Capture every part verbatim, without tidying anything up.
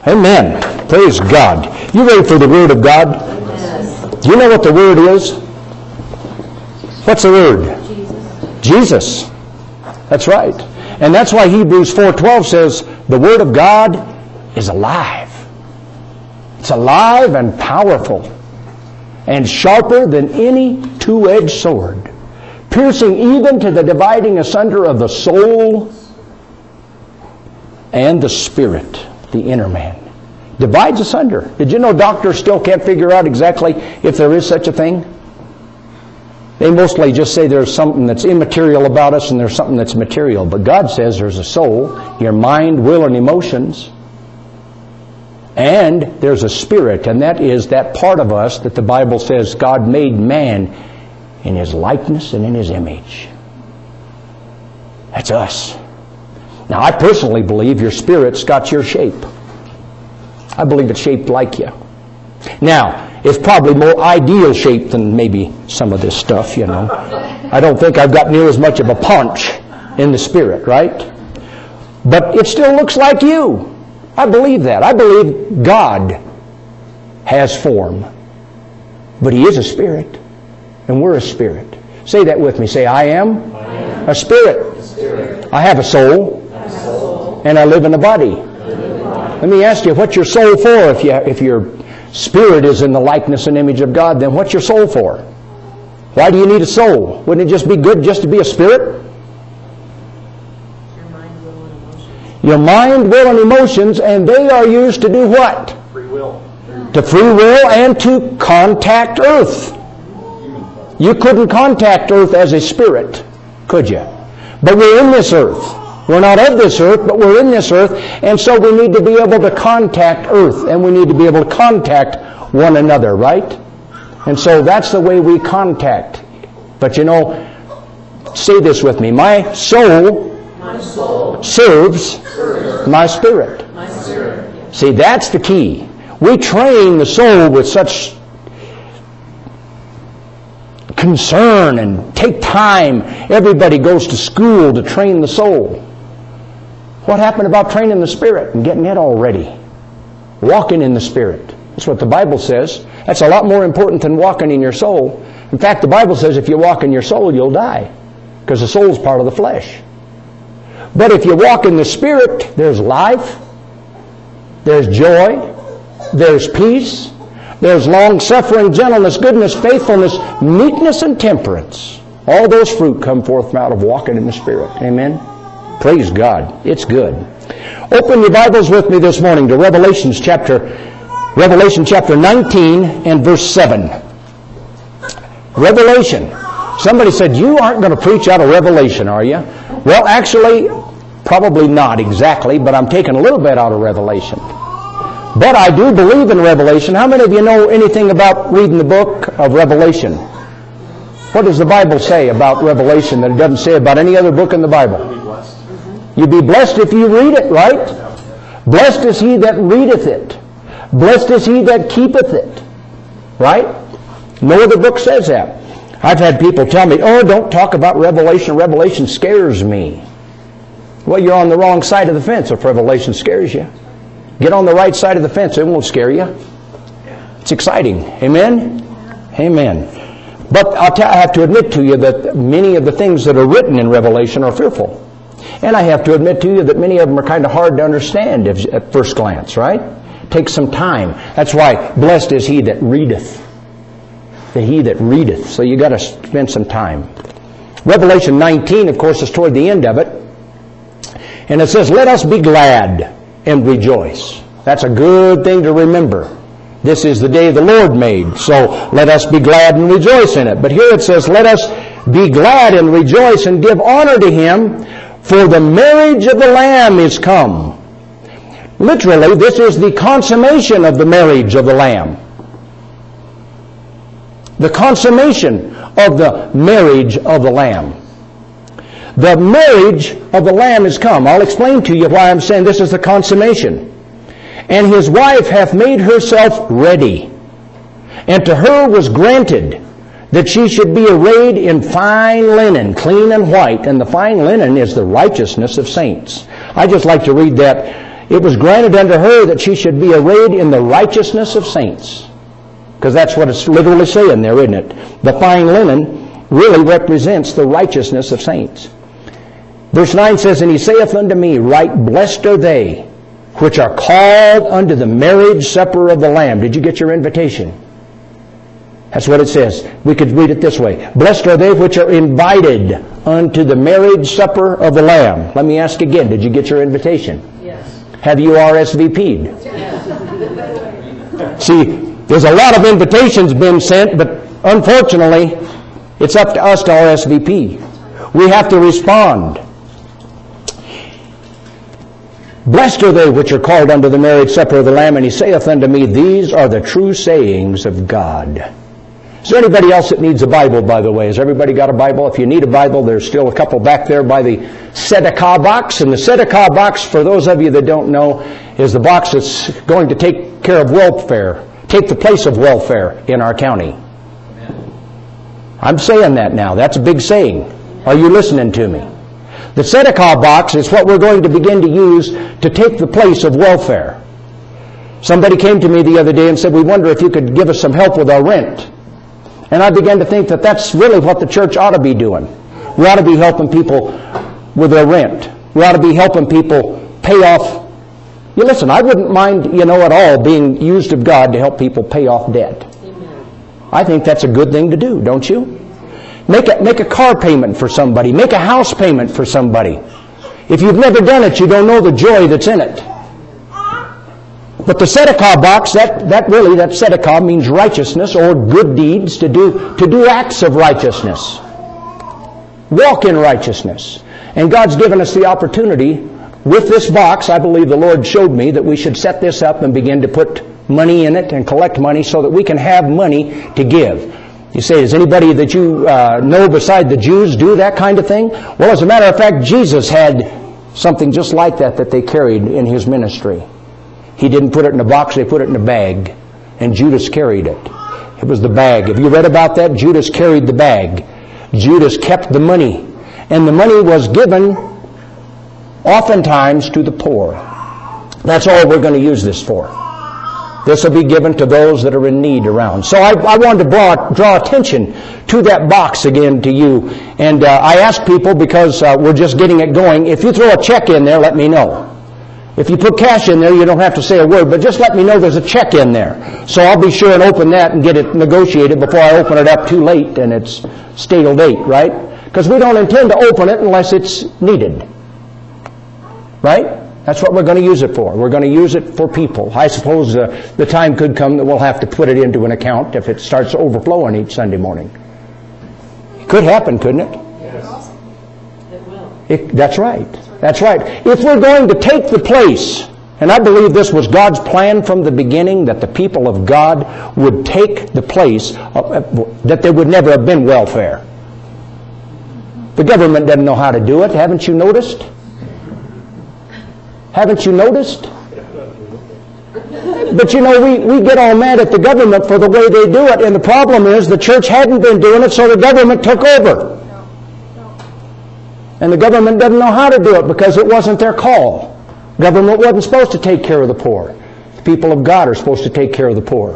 Amen. Praise God. You ready for the Word of God? Yes. Do you know what the Word is? What's the Word? Jesus. Jesus. That's right. And that's why Hebrews four twelve says the Word of God is alive. It's alive and powerful and sharper than any two-edged sword, piercing even to the dividing asunder of the soul and the spirit, the inner man. Divides asunder. Did you know doctors still can't figure out exactly if there is such a thing? They mostly just say there's something that's immaterial about us and there's something that's material. But God says there's a soul, your mind, will, and emotions. And there's a spirit, and that is that part of us that the Bible says God made man in His likeness and in His image. That's us. Now, I personally believe your spirit's got your shape. I believe it's shaped like you. Now, it's probably more ideal shaped than maybe some of this stuff, you know. I don't think I've got near as much of a punch in the spirit, right? But it still looks like you. I believe that. I believe God has form. But He is a spirit. And we're a spirit. Say that with me. Say, I am, I am a, spirit. a spirit. I have a soul. I have a soul. And I live in a body. Let me ask you, what's your soul for? If you, if your spirit is in the likeness and image of God, then what's your soul for? Why do you need a soul? Wouldn't it just be good just to be a spirit? Your mind, will, and emotions, and they are used to do what? Free will. To free will and to contact earth. You couldn't contact earth as a spirit, could you? But we're in this earth. We're not of this earth, but we're in this earth, and so we need to be able to contact earth, and we need to be able to contact one another, right? And so that's the way we contact. But you know, say this with me. My soul, my soul serves, serves my spirit. My spirit. See, that's the key. We train the soul with such concern and take time. Everybody goes to school to train the soul. What happened about training the spirit and getting it all ready? Walking in the spirit. That's what the Bible says. That's a lot more important than walking in your soul. In fact, the Bible says if you walk in your soul, you'll die. Because the soul's part of the flesh. But if you walk in the spirit, there's life, there's joy, there's peace, there's long-suffering, gentleness, goodness, faithfulness, meekness, and temperance. All those fruit come forth out of walking in the Spirit. Amen? Praise God. It's good. Open your Bibles with me this morning to Revelations chapter, Revelation chapter nineteen and verse seven. Revelation. Somebody said, you aren't going to preach out of Revelation, are you? Well, actually, probably not exactly, but I'm taking a little bit out of Revelation. But I do believe in Revelation. How many of you know anything about reading the book of Revelation? What does the Bible say about Revelation that it doesn't say about any other book in the Bible? You'd be blessed if you read it, right? Blessed is he that readeth it. Blessed is he that keepeth it. Right? No other book says that. I've had people tell me, oh, don't talk about Revelation. Revelation scares me. Well, you're on the wrong side of the fence if Revelation scares you. Get on the right side of the fence. It won't scare you. It's exciting. Amen? Amen. But I'll t- I have to admit to you that many of the things that are written in Revelation are fearful. And I have to admit to you that many of them are kind of hard to understand if, at first glance, right? Takes some time. That's why blessed is he that readeth. The he that readeth. So you got to spend some time. Revelation nineteen, of course, is toward the end of it. And it says, let us be glad and rejoice. That's a good thing to remember. This is the day the Lord made, so let us be glad and rejoice in it. But here it says, let us be glad and rejoice and give honor to Him, for the marriage of the Lamb is come. Literally, this is the consummation of the marriage of the Lamb. The consummation of the marriage of the Lamb. The marriage of the Lamb is come. I'll explain to you why I'm saying this is the consummation. And his wife hath made herself ready. And to her was granted that she should be arrayed in fine linen, clean and white. And the fine linen is the righteousness of saints. I just like to read that it was granted unto her that she should be arrayed in the righteousness of saints. Because that's what it's literally saying there, isn't it? The fine linen really represents the righteousness of saints. Verse nine says, And he saith unto me, Right blessed are they which are called unto the marriage supper of the Lamb. Did you get your invitation? That's what it says. We could read it this way. Blessed are they which are invited unto the marriage supper of the Lamb. Let me ask again, did you get your invitation? Yes. Have you R S V P'd? Yes. See, there's a lot of invitations been sent, but unfortunately, it's up to us to R S V P. We have to respond. Blessed are they which are called unto the marriage supper of the Lamb, and he saith unto me, These are the true sayings of God. Is there anybody else that needs a Bible, by the way? Has everybody got a Bible? If you need a Bible, there's still a couple back there by the tzedakah box. And the tzedakah box, for those of you that don't know, is the box that's going to take care of welfare, take the place of welfare in our county. I'm saying that now. That's a big saying. Are you listening to me? The tzedakah box is what we're going to begin to use to take the place of welfare. Somebody came to me the other day and said, we wonder if you could give us some help with our rent. And I began to think that that's really what the church ought to be doing. We ought to be helping people with their rent. We ought to be helping people pay off. You listen, I wouldn't mind, you know, at all being used of God to help people pay off debt. Amen. I think that's a good thing to do, don't you? Make a, make a car payment for somebody. Make a house payment for somebody. If you've never done it, you don't know the joy that's in it. But the tzedakah box, that, that really, that tzedakah means righteousness or good deeds, to do, to do acts of righteousness. Walk in righteousness. And God's given us the opportunity. With this box, I believe the Lord showed me that we should set this up and begin to put money in it and collect money so that we can have money to give. You say, does anybody that you uh, know beside the Jews do that kind of thing? Well, as a matter of fact, Jesus had something just like that that they carried in his ministry. He didn't put it in a box, they put it in a bag. And Judas carried it. It was the bag. Have you read about that? Judas carried the bag. Judas kept the money. And the money was given oftentimes to the poor. That's all we're going to use this for. This will be given to those that are in need around. So I, I wanted to draw, draw attention to that box again to you. And uh, I ask people, because uh, we're just getting it going, if you throw a check in there, let me know. If you put cash in there, you don't have to say a word, but just let me know there's a check in there. So I'll be sure and open that and get it negotiated before I open it up too late and it's stale date, right? Because we don't intend to open it unless it's needed. Right? That's what we're going to use it for. We're going to use it for people. I suppose uh, the time could come that we'll have to put it into an account if it starts overflowing each Sunday morning. It could happen, couldn't it? Yes. It will. It, that's right. That's right. If we're going to take the place, and I believe this was God's plan from the beginning, that the people of God would take the place, of, that there would never have been welfare. The government doesn't know how to do it. Haven't you noticed? Haven't you noticed? But you know, we, we get all mad at the government for the way they do it, and the problem is the church hadn't been doing it, so the government took over. And the government doesn't know how to do it because it wasn't their call. Government wasn't supposed to take care of the poor. The people of God are supposed to take care of the poor.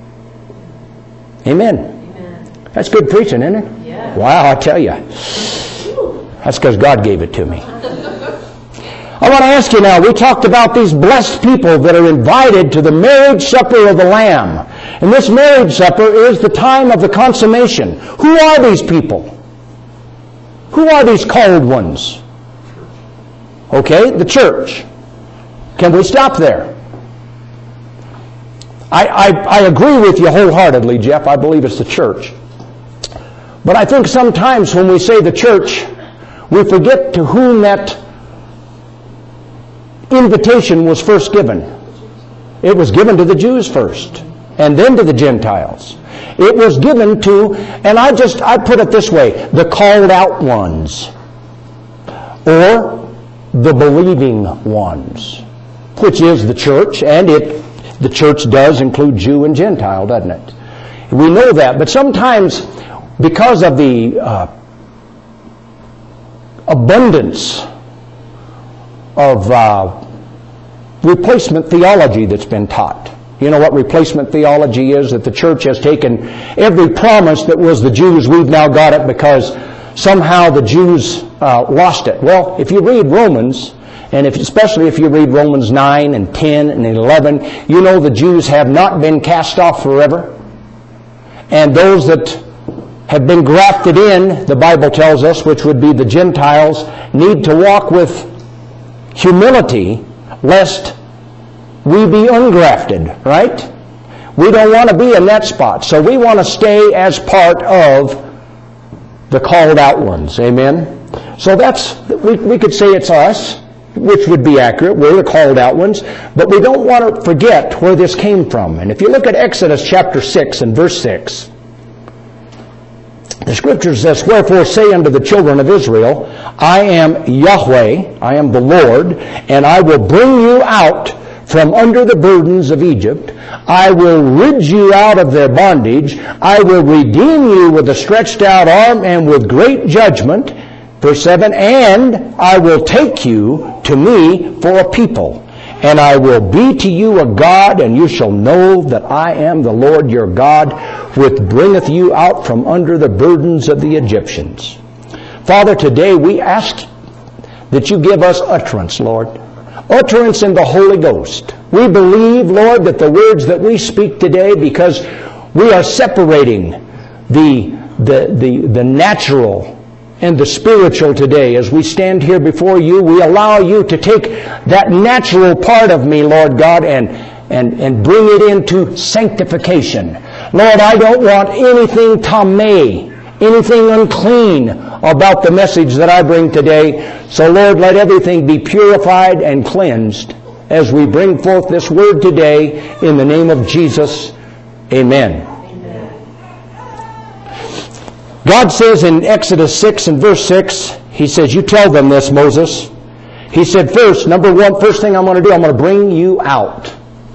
Amen. Amen. That's good preaching, isn't it? Yeah. Wow, I tell you. That's because God gave it to me. I want to ask you now, we talked about these blessed people that are invited to the marriage supper of the Lamb. And this marriage supper is the time of the consummation. Who are these people? Who are these called ones? Okay, the church. Can we stop there? I, I, I agree with you wholeheartedly, Jeff. I believe it's the church. But I think sometimes when we say the church, we forget to whom that invitation was first given. It was given to the Jews first, and then to the Gentiles. It was given to, and I just, I put it this way, the called out ones, or the believing ones, which is the church, and it, the church does include Jew and Gentile, doesn't it? We know that, but sometimes, because of the uh, abundance of uh, replacement theology that's been taught. You know what replacement theology is? That the church has taken every promise that was the Jews, we've now got it because somehow the Jews uh, lost it. Well, if you read Romans, and if, especially if you read Romans nine and ten and eleven, you know the Jews have not been cast off forever. And those that have been grafted in, the Bible tells us, which would be the Gentiles, need to walk with humility lest we be ungrafted, right? We don't want to be in that spot. So we want to stay as part of the called out ones. Amen? So that's, we, we could say it's us, which would be accurate. We're the called out ones. But we don't want to forget where this came from. And if you look at Exodus chapter six and verse six, the Scripture says, "Wherefore say unto the children of Israel, I am Yahweh, I am the Lord, and I will bring you out from under the burdens of Egypt. I will rid you out of their bondage. I will redeem you with a stretched out arm and with great judgment." Verse seven, "And I will take you to me for a people, and I will be to you a God, and you shall know that I am the Lord your God, which bringeth you out from under the burdens of the Egyptians." Father, today we ask that you give us utterance, Lord. Utterance in the Holy Ghost. We believe, Lord, that the words that we speak today, because we are separating the, the, the, the natural and the spiritual today. As we stand here before you, we allow you to take that natural part of me, Lord God, and, and, and bring it into sanctification. Lord, I don't want anything tameh, anything unclean about the message that I bring today. So Lord, let everything be purified and cleansed as we bring forth this word today in the name of Jesus. Amen. God says in Exodus six and verse six, He says, you tell them this, Moses. He said, first, number one, first thing I'm going to do, I'm going to bring you out.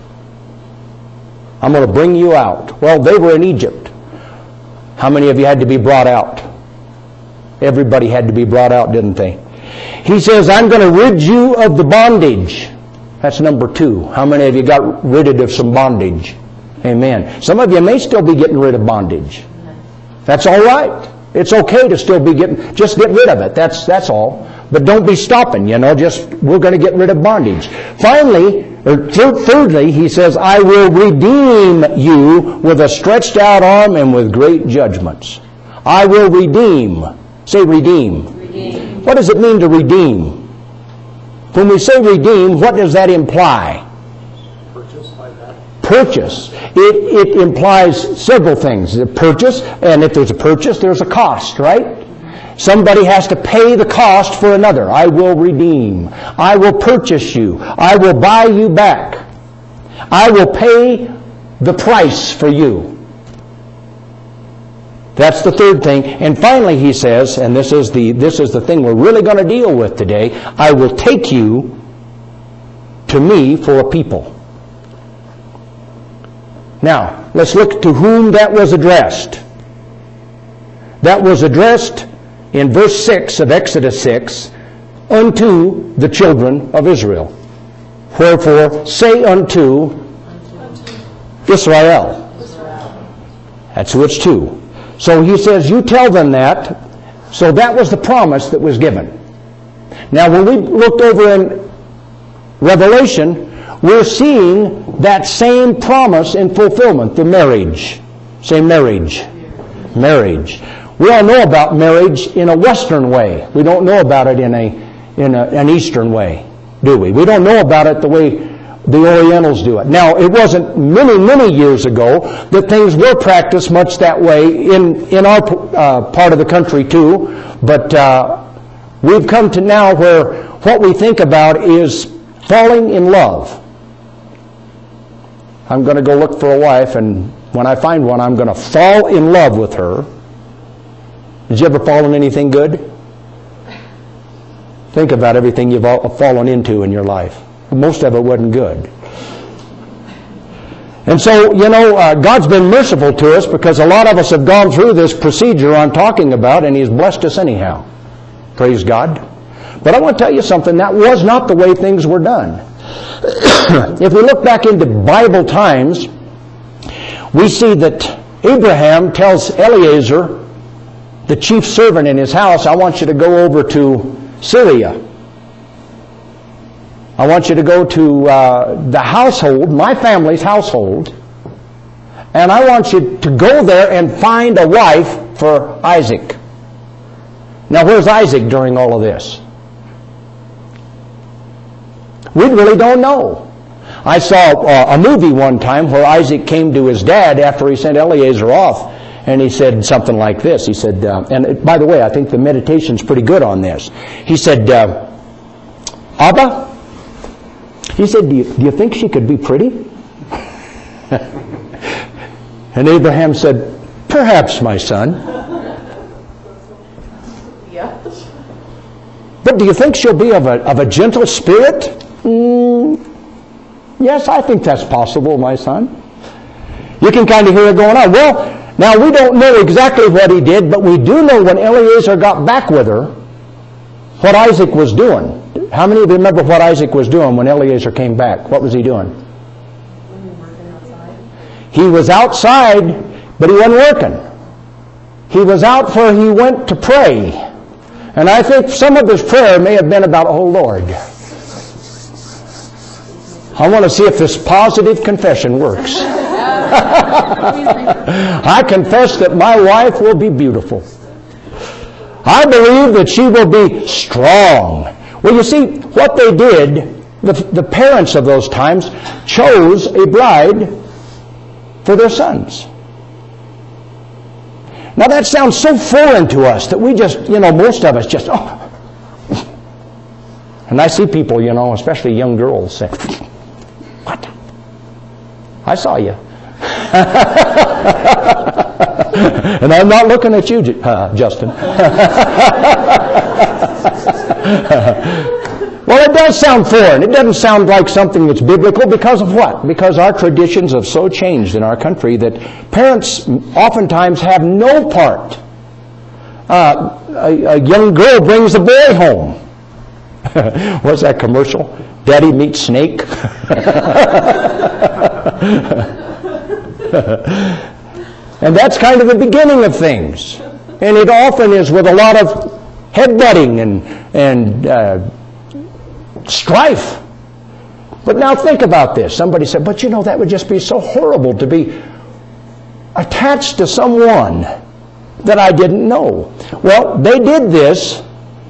I'm going to bring you out. Well, they were in Egypt. How many of you had to be brought out? Everybody had to be brought out, didn't they? He says, I'm going to rid you of the bondage. That's number two. How many of you got rid of some bondage? Amen. Some of you may still be getting rid of bondage. That's all right. It's okay to still be getting, just get rid of it. That's that's all. But don't be stopping, you know, just, we're going to get rid of bondage. Finally, or th- thirdly, he says, I will redeem you with a stretched out arm and with great judgments. I will redeem. Say redeem. Redeem. What does it mean to redeem? When we say redeem, what does that imply? Purchase by that. Purchase. It, it implies several things. A purchase, and if there's a purchase, there's a cost, right? Somebody has to pay the cost for another. I will redeem. I will purchase you. I will buy you back. I will pay the price for you. That's the third thing. And finally he says, and this is the this is the thing we're really going to deal with today, I will take you to me for a people. Now, let's look to whom that was addressed. That was addressed in verse six of Exodus six, unto the children of Israel. Wherefore, say unto Israel. That's who it's to. So he says, you tell them that. So that was the promise that was given. Now, when we looked over in Revelation, we're seeing that same promise in fulfillment, the marriage. Say marriage. Marriage. We all know about marriage in a Western way. We don't know about it in a in a, an Eastern way, do we? We don't know about it the way the Orientals do it. Now, it wasn't many, many years ago that things were practiced much that way in, in our uh, part of the country too, but uh, we've come to now where what we think about is falling in love. I'm going to go look for a wife, and when I find one, I'm going to fall in love with her. Did you ever fall in anything good? Think about everything you've fallen into in your life. Most of it wasn't good. And so, you know, uh, God's been merciful to us because a lot of us have gone through this procedure I'm talking about, and He's blessed us anyhow. Praise God. But I want to tell you something. That was not the way things were done. If we look back into Bible times, we see that Abraham tells Eliezer, the chief servant in his house, I want you to go over to Syria. I want you to go to uh, the household, my family's household, and I want you to go there and find a wife for Isaac. Now, where's Isaac during all of this? We really don't know. I saw uh, a movie one time where Isaac came to his dad after he sent Eliezer off, and he said something like this. He said, uh, and it, by the way, I think the meditation's pretty good on this. He said, uh, Abba, he said, do you, do you think she could be pretty? And Abraham said, perhaps, my son. Yeah. But do you think she'll be of a, of a gentle spirit? Mm, yes, I think that's possible, my son. You can kind of hear it going on. Well, now we don't know exactly what he did, but we do know when Eliezer got back with her, what Isaac was doing. How many of you remember what Isaac was doing when Eliezer came back? What was he doing? Working outside. He was outside, but he wasn't working. He was out for he went to pray. And I think some of his prayer may have been about, oh Lord, I want to see if this positive confession works. I confess that my wife will be beautiful. I believe that she will be strong. Well, you see, what they did, the, the parents of those times chose a bride for their sons. Now that sounds so foreign to us that we just, you know, most of us just, oh. And I see people, you know, especially young girls say, what? I saw you. And I'm not looking at you, uh, Justin. Well, it does sound foreign. It doesn't sound like something that's biblical because of what? Because our traditions have so changed in our country that parents oftentimes have no part. Uh, a, a young girl brings a boy home. What's that commercial? Daddy meets snake. And that's kind of the beginning of things. And it often is with a lot of headbutting and, and uh, strife. But now think about this. Somebody said, but you know, that would just be so horrible to be attached to someone that I didn't know. Well, they did this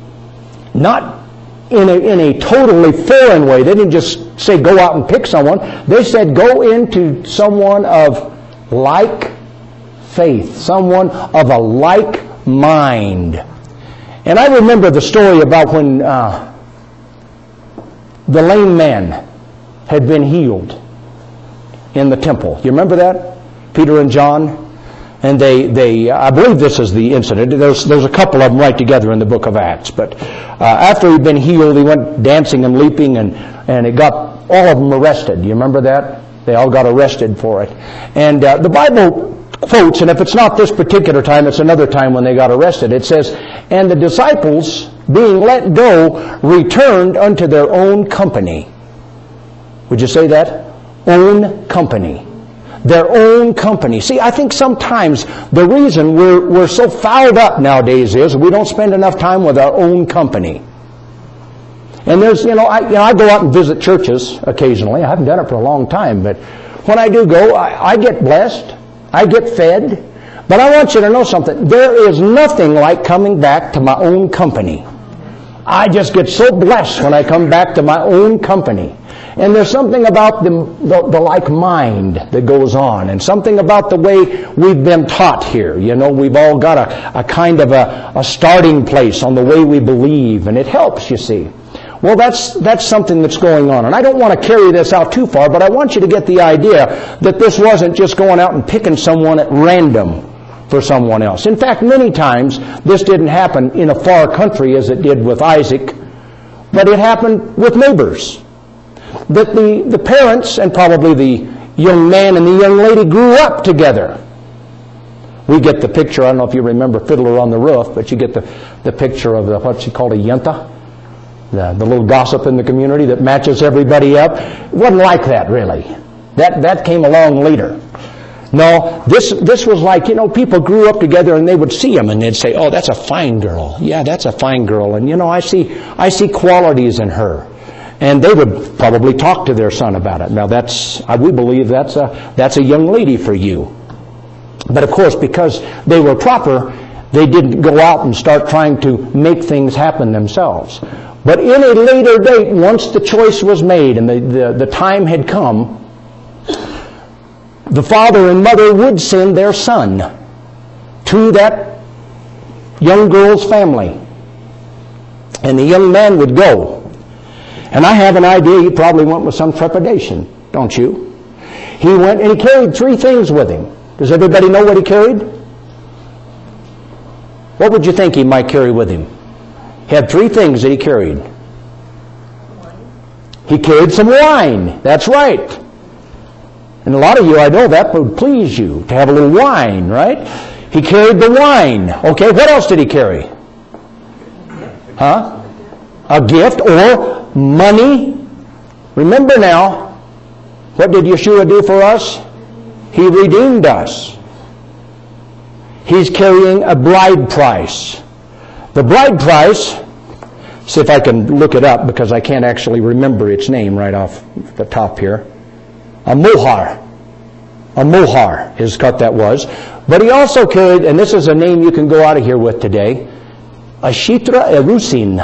not in a, in a totally foreign way. They didn't just say go out and pick someone. They said go into someone of like faith, someone of a like mind. And I remember the story about when uh, the lame man had been healed in the temple. You remember that? Peter and John? And they, they I believe this is the incident. There's, there's a couple of them right together in the book of Acts. But uh, after he'd been healed, he went dancing and leaping, and, and it got all of them arrested. You remember that? They all got arrested for it. And uh, the Bible quotes, and if it's not this particular time, it's another time when they got arrested. It says, and the disciples, being let go, returned unto their own company. Would you say that? Own company. Their own company. See, I think sometimes the reason we're, we're so fouled up nowadays is we don't spend enough time with our own company. And there's, you know, I, you know, I go out and visit churches occasionally. I haven't done it for a long time, but when I do go, I, I get blessed. I get fed. But I want you to know something. There is nothing like coming back to my own company. I just get so blessed when I come back to my own company. And there's something about the, the, the like mind that goes on, and something about the way we've been taught here. You know, we've all got a, a kind of a, a starting place on the way we believe, and it helps, you see. Well, that's, that's something that's going on. And I don't want to carry this out too far, but I want you to get the idea that this wasn't just going out and picking someone at random for someone else. In fact, many times this didn't happen in a far country as it did with Isaac, but it happened with neighbors. That the, the parents and probably the young man and the young lady grew up together. We get the picture, I don't know if you remember Fiddler on the Roof, but you get the, the picture of the, what's he called, a yenta? the, the little gossip in the community that matches everybody up. It wasn't like that, really. That, that came along later. No, this this was like, you know, people grew up together and they would see them and they'd say, oh, that's a fine girl. Yeah, that's a fine girl. And, you know, I see I see qualities in her. And they would probably talk to their son about it. Now, that's, we believe that's a, that's a young lady for you. But, of course, because they were proper, they didn't go out and start trying to make things happen themselves. But in a later date, once the choice was made and the, the, the time had come, the father and mother would send their son to that young girl's family. And the young man would go. And I have an idea he probably went with some trepidation, don't you? He went and he carried three things with him. Does everybody know what he carried? What would you think he might carry with him? He had three things that he carried. He carried some wine. That's right. And a lot of you, I know that would please you, to have a little wine, right? He carried the wine. Okay, what else did he carry? Huh? A gift or money. Remember now, what did Yeshua do for us? He redeemed us. He's carrying a bride price. The bride price, see if I can look it up because I can't actually remember its name right off the top here. A mohar. A mohar is what that was. But he also carried, and this is a name you can go out of here with today, a shitra erusin.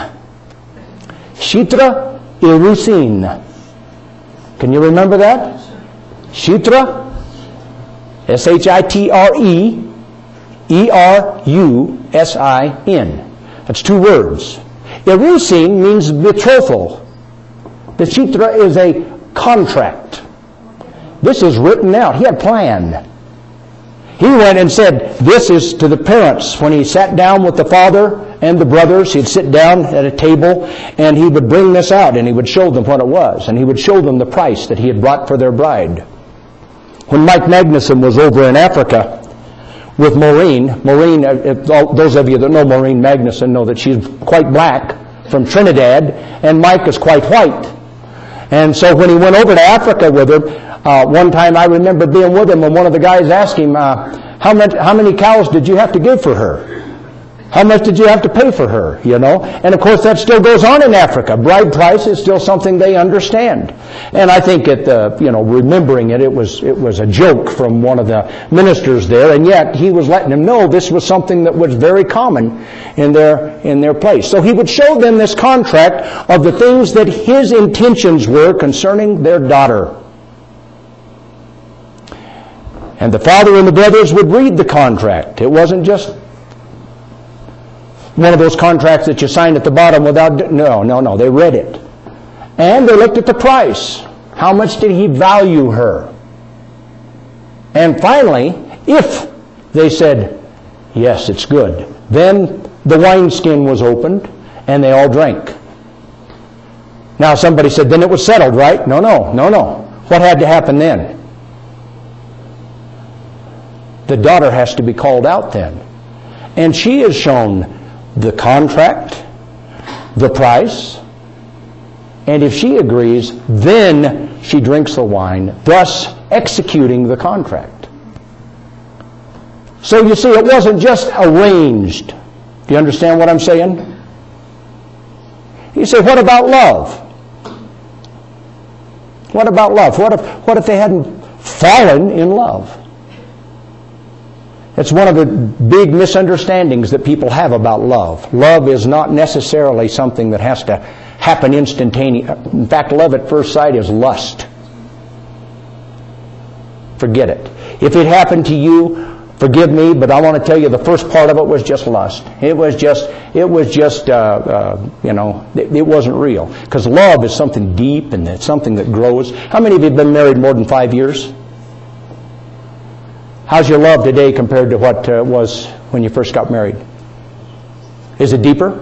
Shitra erusin. Can you remember that? Shitra, S H I T R E, E R U S I N. That's two words. Erusin means betrothal. The shitra is a contract. This is written out. He had planned. He went and said, this is to the parents. When he sat down with the father and the brothers, he'd sit down at a table and he would bring this out and he would show them what it was. And he would show them the price that he had brought for their bride. When Mike Magnuson was over in Africa with Maureen, Maureen, those of you that know Maureen Magnuson know that she's quite black from Trinidad and Mike is quite white. And so when he went over to Africa with her, Uh, one time I remember being with him and one of the guys asked him, uh, how, much, how many cows did you have to give for her? How much did you have to pay for her? You know, and of course that still goes on in Africa. Bride price is still something they understand. And I think at the, you know, remembering it, it was, it was a joke from one of the ministers there, and yet he was letting them know this was something that was very common in their, in their place. So he would show them this contract of the things that his intentions were concerning their daughter. And the father and the brothers would read the contract. It wasn't just one of those contracts that you sign at the bottom without... No, no, no. They read it. And they looked at the price. How much did he value her? And finally, if they said, yes, it's good, then the wineskin was opened and they all drank. Now somebody said, then it was settled, right? No, no, no, no. What had to happen then? The daughter has to be called out then. And she is shown the contract, the price, and if she agrees, then she drinks the wine, thus executing the contract. So you see, it wasn't just arranged. Do you understand what I'm saying? You say, what about love? What about love? What if, what if they hadn't fallen in love? It's one of the big misunderstandings that people have about love. Love is not necessarily something that has to happen instantaneously. In fact, love at first sight is lust. Forget it. If it happened to you, forgive me, but I want to tell you the first part of it was just lust. It was just, it was just, uh, uh, you know, it, it wasn't real. Because love is something deep and it's something that grows. How many of you have been married more than five years? How's your love today compared to what uh, was when you first got married? Is it deeper?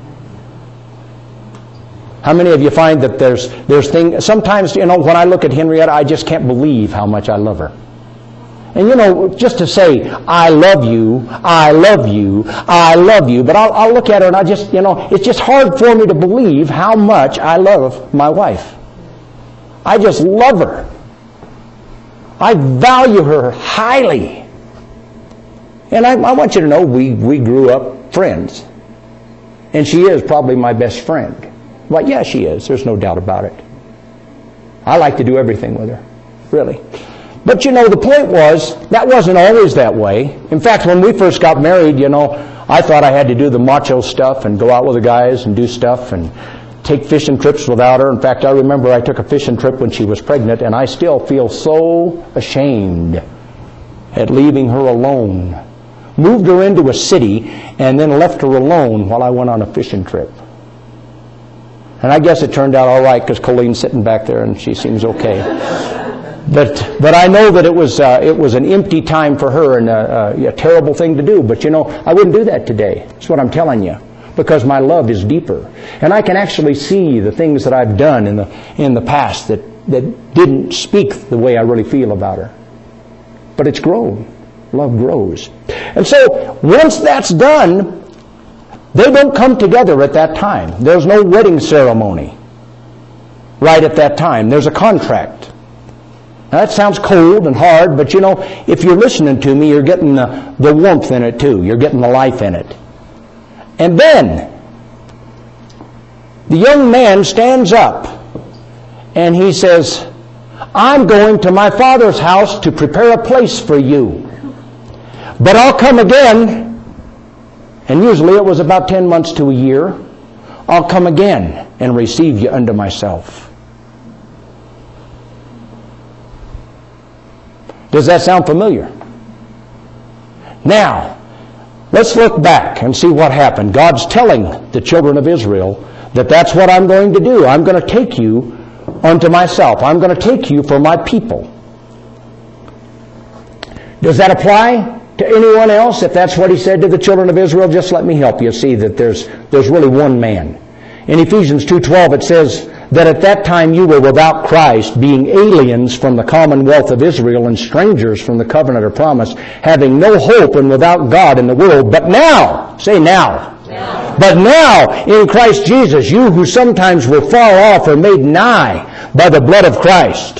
How many of you find that there's there's things... Sometimes, you know, when I look at Henrietta, I just can't believe how much I love her. And you know, just to say, I love you, I love you, I love you, but I'll, I'll look at her and I just, you know, it's just hard for me to believe how much I love my wife. I just love her. I value her highly. And I, I want you to know we, we grew up friends. And she is probably my best friend. Well, yeah, she is. There's no doubt about it. I like to do everything with her. Really. But you know, the point was, that wasn't always that way. In fact, when we first got married, you know, I thought I had to do the macho stuff and go out with the guys and do stuff and take fishing trips without her. In fact, I remember I took a fishing trip when she was pregnant, and I still feel so ashamed at leaving her alone. Moved her into a city and then left her alone while I went on a fishing trip. And I guess it turned out all right because Colleen's sitting back there and she seems okay. But but I know that it was uh, it was an empty time for her and a, a, a terrible thing to do. But you know, I wouldn't do that today. That's what I'm telling you, because my love is deeper, and I can actually see the things that I've done in the in the past that that didn't speak the way I really feel about her. But it's grown. Love grows, and so once that's done, they don't come together at that time. There's no wedding ceremony right at that time. There's a contract. Now, that sounds cold and hard, but you know, if you're listening to me, you're getting the, the warmth in it too. You're getting the life in it. And then, the young man stands up and he says, I'm going to my father's house to prepare a place for you. But I'll come again. And usually it was about ten months to a year. I'll come again and receive you unto myself. Does that sound familiar? Now, let's look back and see what happened. God's telling the children of Israel that that's what I'm going to do. I'm going to take you unto myself. I'm going to take you for my people. Does that apply to anyone else? If that's what he said to the children of Israel, just let me help you see that there's there's really one man. In Ephesians two twelve it says that at that time you were without Christ, being aliens from the commonwealth of Israel and strangers from the covenant of promise, having no hope and without God in the world. But now, say now. now. But now, in Christ Jesus, you who sometimes were far off are made nigh by the blood of Christ.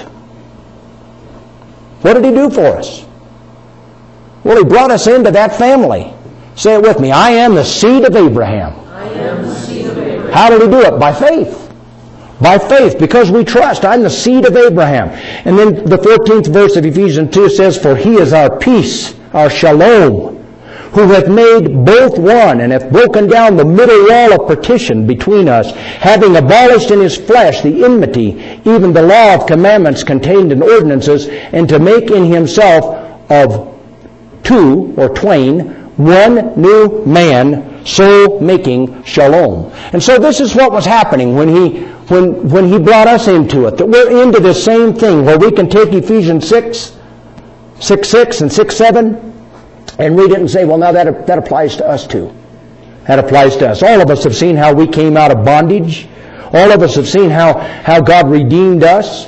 What did he do for us? Well, he brought us into that family. Say it with me. I am the seed of Abraham. I am the seed of Abraham. How did he do it? By faith. By faith, because we trust. I'm the seed of Abraham. And then the fourteenth verse of Ephesians two says, For he is our peace, our shalom, who hath made both one, and hath broken down the middle wall of partition between us, having abolished in his flesh the enmity, even the law of commandments contained in ordinances, and to make in himself of two or twain one new man, so making shalom. And so this is what was happening when he when when he brought us into it, that we're into the same thing, where we can take Ephesians six, six, six and six, seven and read it and say, well, now that, that applies to us too. That applies to us. All of us have seen how we came out of bondage. All of us have seen how, how God redeemed us.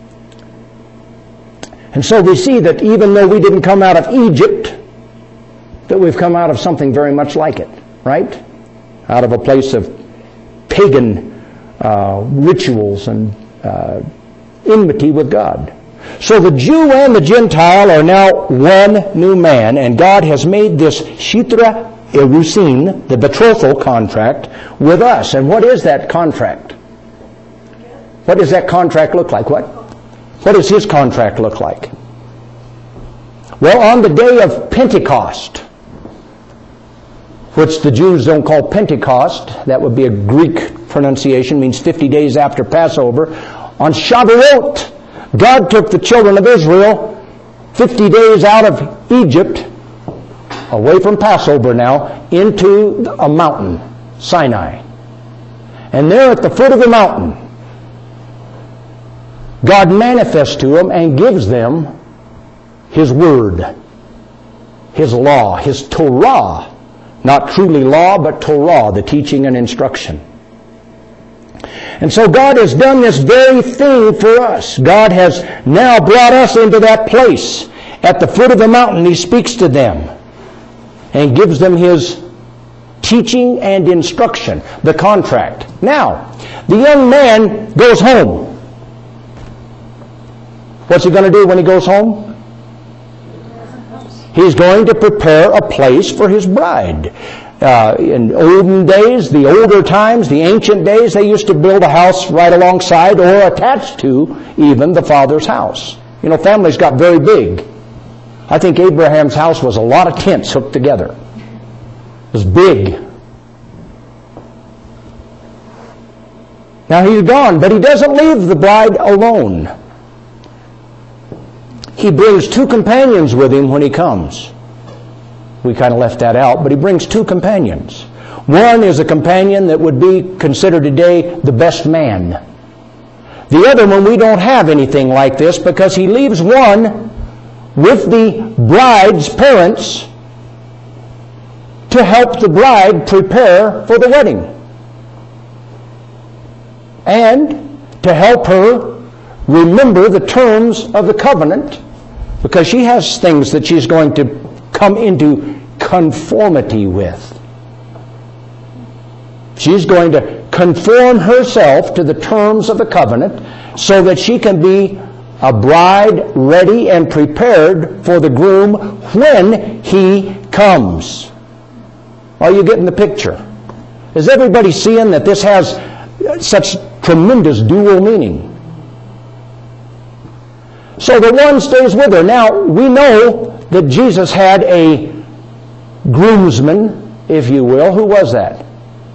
And so we see that even though we didn't come out of Egypt, that we've come out of something very much like it, right? Out of a place of pagan uh, rituals and uh, enmity with God. So the Jew and the Gentile are now one new man, and God has made this Shitra Erusin, the betrothal contract, with us. And what is that contract? What does that contract look like? What? What does his contract look like? Well, on the day of Pentecost, which the Jews don't call Pentecost, that would be a Greek pronunciation, means fifty days after Passover, on Shavuot, God took the children of Israel fifty days out of Egypt, away from Passover now, into a mountain, Sinai. And there at the foot of the mountain, God manifests to them and gives them His Word, His law, His Torah. Not truly law, but Torah, the teaching and instruction. And so God has done this very thing for us. God has now brought us into that place. At the foot of the mountain, He speaks to them and gives them His teaching and instruction, the contract. Now, the young man goes home. What's he going to do when he goes home? He's going to prepare a place for his bride. Uh, in olden days, the older times, the ancient days, they used to build a house right alongside or attached to even the father's house. You know, families got very big. I think Abraham's house was a lot of tents hooked together. It was big. Now he's gone, but he doesn't leave the bride alone. He brings two companions with him when he comes. We kind of left that out, but he brings two companions. One is a companion that would be considered today the best man. The other one, we don't have anything like this because he leaves one with the bride's parents to help the bride prepare for the wedding and to help her remember the terms of the covenant, because she has things that she's going to come into conformity with. She's going to conform herself to the terms of the covenant so that she can be a bride ready and prepared for the groom when he comes. Are you getting the picture? Is everybody seeing that this has such tremendous dual meaning? So the one stays with her. Now, we know that Jesus had a groomsman, if you will. Who was that?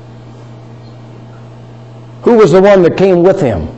Who was the one that came with him?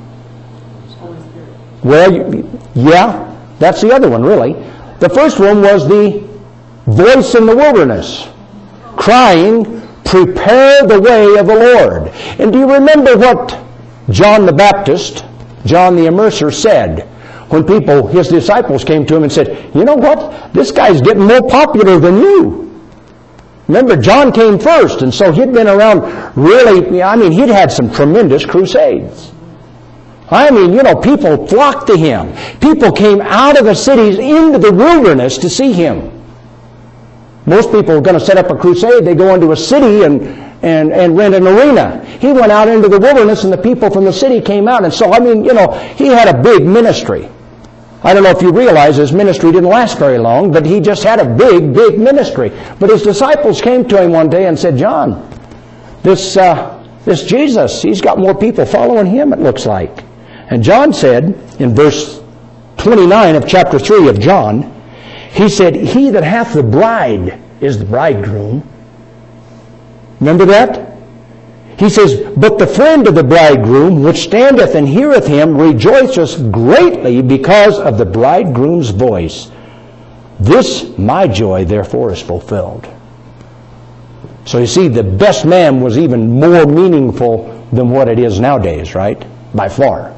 Well, yeah, that's the other one, really. The first one was the voice in the wilderness, crying, "Prepare the way of the Lord." And do you remember what John the Baptist, John the Immerser, said when people, his disciples, came to him and said, "You know what? This guy's getting more popular than you." Remember, John came first, and so he'd been around really, I mean, he'd had some tremendous crusades. I mean, you know, people flocked to him. People came out of the cities into the wilderness to see him. Most people are going to set up a crusade. They go into a city and, and, and rent an arena. He went out into the wilderness, and the people from the city came out. And so, I mean, you know, he had a big ministry. I don't know if you realize his ministry didn't last very long, but he just had a big, big ministry. But his disciples came to him one day and said, "John, this, uh, this Jesus, he's got more people following him, it looks like." And John said, in verse twenty-nine of chapter three of John, he said, "He that hath the bride is the bridegroom." Remember that? He says, "But the friend of the bridegroom, which standeth and heareth him, rejoiceth greatly because of the bridegroom's voice. This my joy, therefore, is fulfilled." So you see, the best man was even more meaningful than what it is nowadays, right? By far.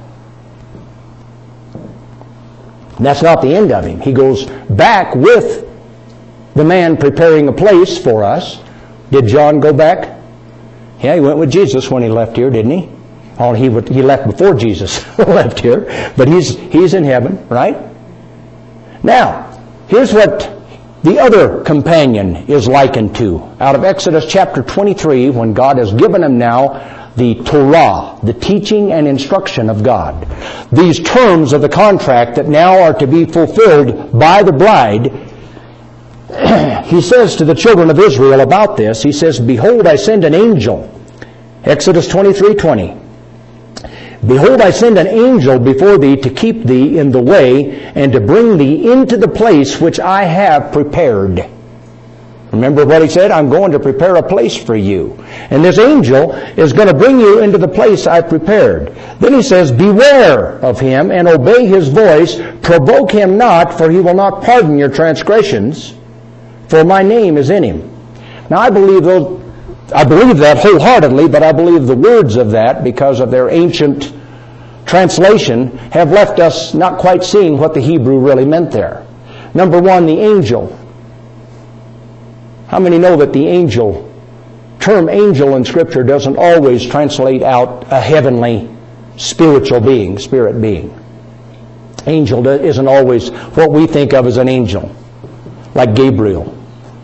And that's not the end of him. He goes back with the man preparing a place for us. Did John go back? Yeah, he went with Jesus when he left here, didn't he? Oh, he would, he left before Jesus left here, but he's he's in heaven, right? Now, here's what the other companion is likened to. Out of Exodus chapter twenty-three, when God has given him now the Torah, the teaching and instruction of God. These terms of the contract that now are to be fulfilled by the bride. He says to the children of Israel about this, he says, "Behold, I send an angel." Exodus twenty-three twenty. "Behold, I send an angel before thee to keep thee in the way and to bring thee into the place which I have prepared." Remember what he said? "I'm going to prepare a place for you." And this angel is going to bring you into the place I've prepared. Then he says, "Beware of him and obey his voice. Provoke him not, for he will not pardon your transgressions. For my name is in him." Now I believe those, I believe that wholeheartedly, but I believe the words of that, because of their ancient translation, have left us not quite seeing what the Hebrew really meant there. Number one, the angel. How many know that the angel, term angel in Scripture doesn't always translate out a heavenly spiritual being, spirit being? Angel isn't always what we think of as an angel, like Gabriel.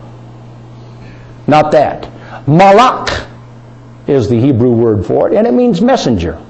Not that. Malak is the Hebrew word for it, and it means messenger.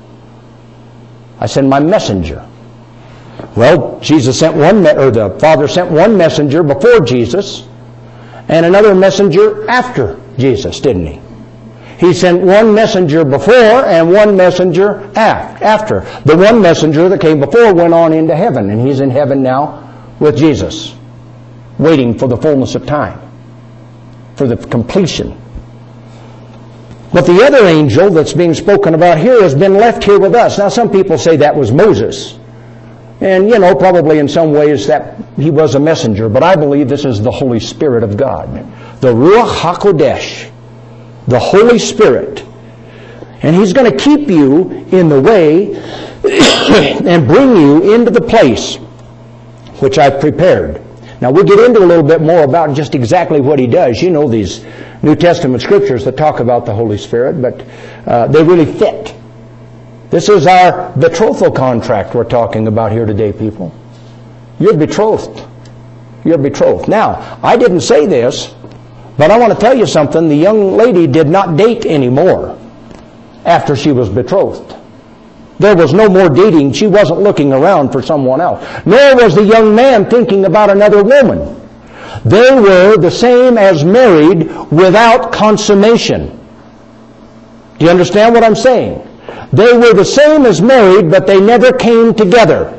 I send my messenger. Well, Jesus sent one, or the Father sent one messenger before Jesus, and another messenger after Jesus, didn't he? He sent one messenger before and one messenger after. The one messenger that came before went on into heaven, and he's in heaven now with Jesus, waiting for the fullness of time, for the completion. But the other angel that's being spoken about here has been left here with us. Now, some people say that was Moses. And, you know, probably in some ways that he was a messenger. But I believe this is the Holy Spirit of God. The Ruach HaKodesh. The Holy Spirit. And he's going to keep you in the way and bring you into the place which I've prepared. Now, we'll get into a little bit more about just exactly what he does. You know these New Testament scriptures that talk about the Holy Spirit, but uh, they really fit. This is our betrothal contract we're talking about here today, people. You're betrothed. You're betrothed. Now, I didn't say this, but I want to tell you something. The young lady did not date anymore after she was betrothed. There was no more dating. She wasn't looking around for someone else. Nor was the young man thinking about another woman. They were the same as married without consummation. Do you understand what I'm saying? They were the same as married, but they never came together.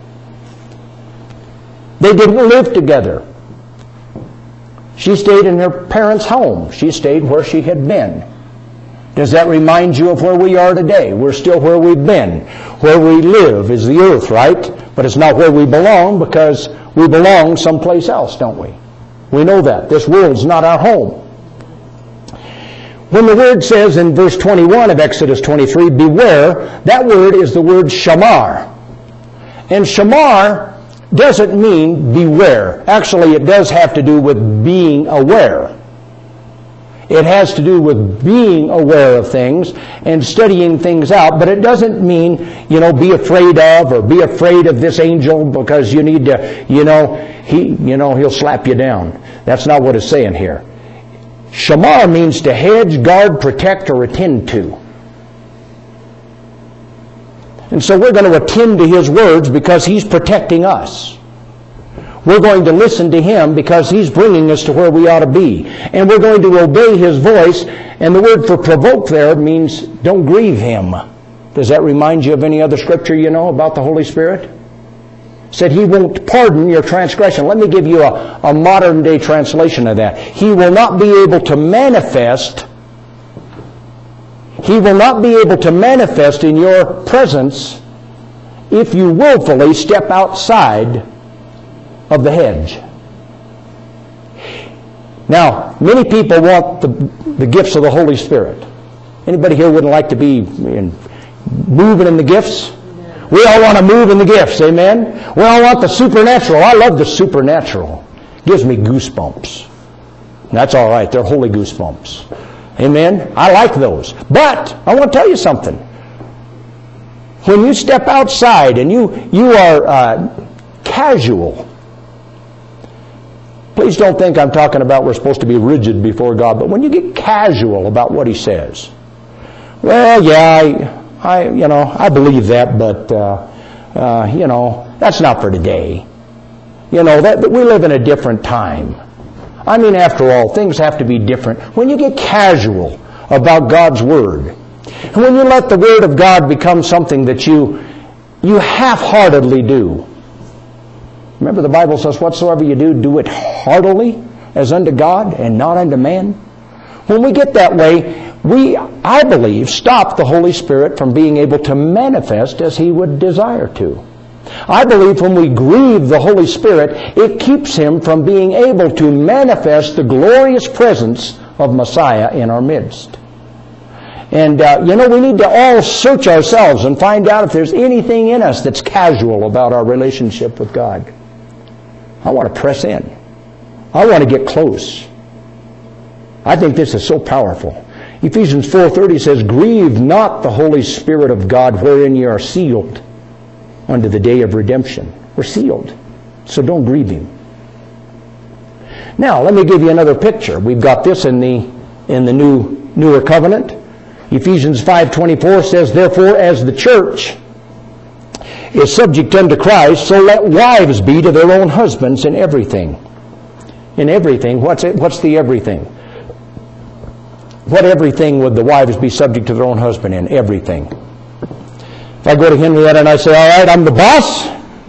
They didn't live together. She stayed in her parents' home. She stayed where she had been. Does that remind you of where we are today? We're still where we've been. Where we live is the earth, right? But it's not where we belong, because we belong someplace else, don't we? We know that. This world's not our home. When the word says in verse twenty-one of Exodus twenty-three, beware, that word is the word shamar. And shamar doesn't mean beware. Actually, it does have to do with being aware. It has to do with being aware of things and studying things out, but it doesn't mean, you know, be afraid of or be afraid of this angel because you need to, you know, he, you know, he'll slap you down. That's not what it's saying here. Shamar means to hedge, guard, protect, or attend to. And so we're going to attend to his words because he's protecting us. We're going to listen to him because he's bringing us to where we ought to be. And we're going to obey his voice. And the word for provoke there means don't grieve him. Does that remind you of any other scripture you know about the Holy Spirit? It said he won't pardon your transgression. Let me give you a, a modern day translation of that. He will not be able to manifest He will not be able to manifest in your presence if you willfully step outside of the hedge. Now, many people want the, the gifts of the Holy Spirit. Anybody here wouldn't like to be in, moving in the gifts? We all want to move in the gifts, amen? We all want the supernatural. I love the supernatural. It gives me goosebumps. That's all right. They're holy goosebumps. Amen? I like those. But I want to tell you something. When you step outside and you, you are uh, casual, please don't think I'm talking about we're supposed to be rigid before God, but when you get casual about what he says, well, yeah, I, I you know, I believe that, but, uh, uh, you know, that's not for today. You know, that, that we live in a different time. I mean, after all, things have to be different. When you get casual about God's Word, and when you let the Word of God become something that you, you half-heartedly do. Remember the Bible says, whatsoever you do, do it heartily as unto God and not unto man. When we get that way, we, I believe, stop the Holy Spirit from being able to manifest as He would desire to. I believe when we grieve the Holy Spirit, it keeps Him from being able to manifest the glorious presence of Messiah in our midst. And, uh, you know, we need to all search ourselves and find out if there's anything in us that's casual about our relationship with God. I want to press in. I want to get close. I think this is so powerful. Ephesians four thirty says, grieve not the Holy Spirit of God wherein ye are sealed. unto the day of redemption. We're sealed. So don't grieve Him. Now, let me give you another picture. We've got this in the in the new newer covenant. Ephesians five twenty-four says, "Therefore, as the church is subject unto Christ, so let wives be to their own husbands in everything." In everything. What's it? What's the everything? What everything would the wives be subject to their own husband in? Everything. If I go to Henrietta and I say, "All right, I'm the boss.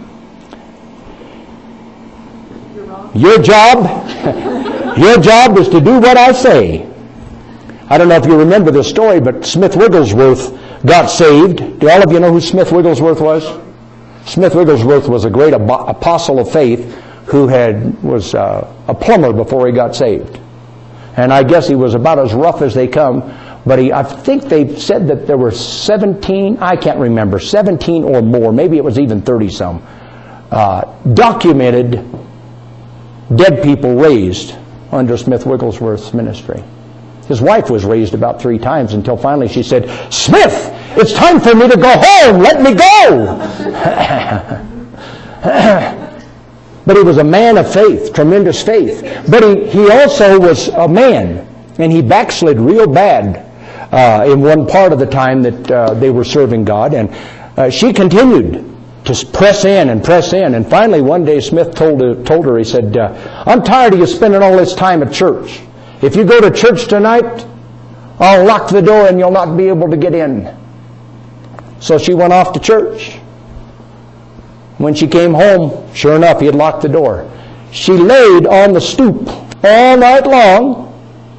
Your job, your job is to do what I say." I don't know if you remember this story, but Smith Wigglesworth got saved. Do all of you know who Smith Wigglesworth was? Smith Wigglesworth was a great ab- apostle of faith who had was uh, a plumber before he got saved. And I guess he was about as rough as they come, but he, I think they said that there were seventeen, I can't remember, seventeen or more, maybe it was even thirty-some, uh, documented dead people raised under Smith Wigglesworth's ministry. His wife was raised about three times until finally she said, "Smith, it's time for me to go home. Let me go." But he was a man of faith, tremendous faith. But he, he also was a man, and he backslid real bad uh, in one part of the time that uh, they were serving God. And uh, she continued to press in and press in. And finally one day Smith told her, told her he said, uh, "I'm tired of you spending all this time at church. If you go to church tonight, I'll lock the door and you'll not be able to get in." So she went off to church. When she came home, sure enough, he had locked the door. She laid on the stoop all night long,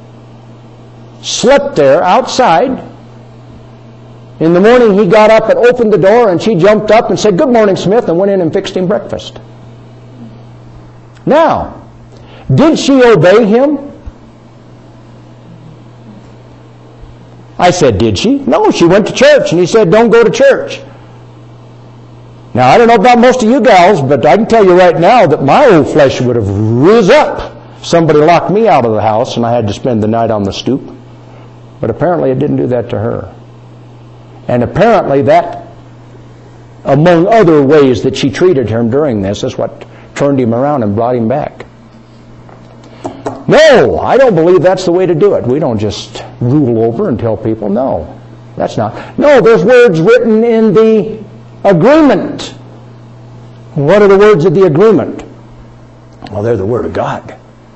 slept there outside. In the morning, he got up and opened the door, and she jumped up and said, "Good morning, Smith," and went in and fixed him breakfast. Now, did she obey him? I said, did she? No, she went to church, and he said, "Don't go to church." Now, I don't know about most of you gals, but I can tell you right now that my old flesh would have riz up. Somebody locked me out of the house, and I had to spend the night on the stoop. But apparently it didn't do that to her. And apparently that, among other ways that she treated him during this, is what turned him around and brought him back. No, I don't believe that's the way to do it. We don't just rule over and tell people, no, that's not. No, there's words written in the agreement. What are the words of the agreement? Well, they're the Word of God.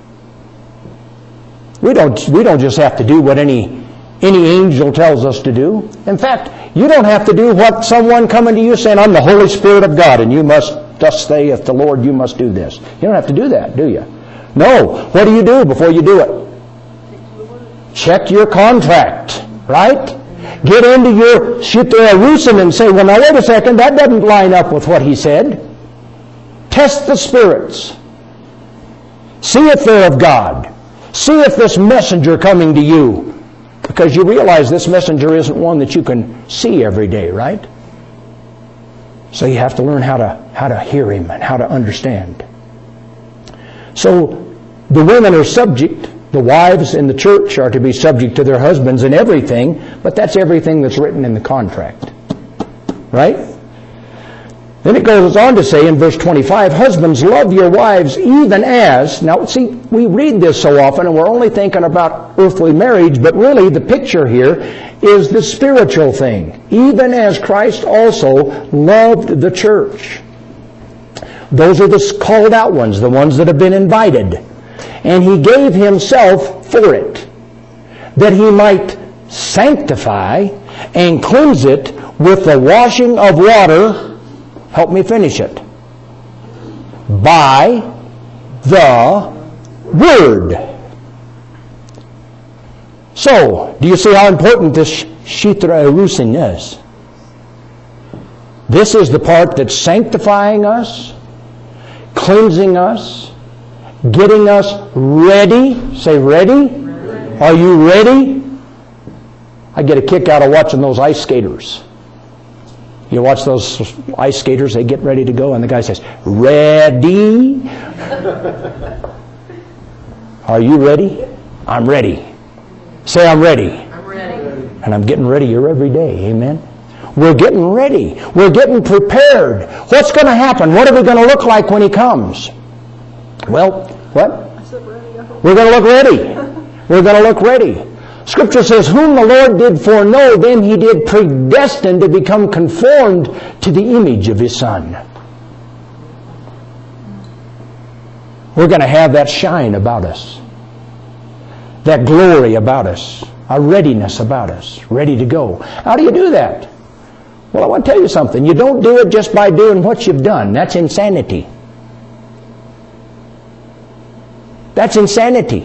We don't, we don't just have to do what any, any angel tells us to do. In fact, you don't have to do what someone coming to you saying, "I'm the Holy Spirit of God, and you must, thus saith the Lord, you must do this." You don't have to do that, do you? No. What do you do before you do it? Check your contract, right? Get into your shitterusum and say, "Well, now wait a second, that doesn't line up with what he said." Test the spirits. See if they're of God. See if this messenger coming to you, because you realize this messenger isn't one that you can see every day, right? So you have to learn how to how to hear him and how to understand. So the women are subject, the wives in the church are to be subject to their husbands in everything, but that's everything that's written in the contract. Right? Then it goes on to say in verse twenty-five, "Husbands, love your wives even as..." Now, see, we read this so often and we're only thinking about earthly marriage, but really the picture here is the spiritual thing. "Even as Christ also loved the church." Those are the called out ones, the ones that have been invited. "And he gave himself for it, that he might sanctify and cleanse it with the washing of water," help me finish it, "by the Word." So, do you see how important this shitterusing is? This is the part that's sanctifying us, cleansing us, getting us ready. Say ready. Ready. Are you ready? I get a kick out of watching those ice skaters. You watch those ice skaters, they get ready to go, and the guy says, "Ready?" Are you ready? I'm ready. Say, "I'm ready." I'm ready. And I'm getting readier every day. Amen. We're getting ready. We're getting prepared. What's going to happen? What are we going to look like when He comes? Well, what? We're going to look ready. We're going to look ready. Scripture says, whom the Lord did foreknow, them He did predestine to become conformed to the image of His Son. We're going to have that shine about us. That glory about us. A readiness about us. Ready to go. How do you do that? Well, I want to tell you something. You don't do it just by doing what you've done. That's insanity. That's insanity.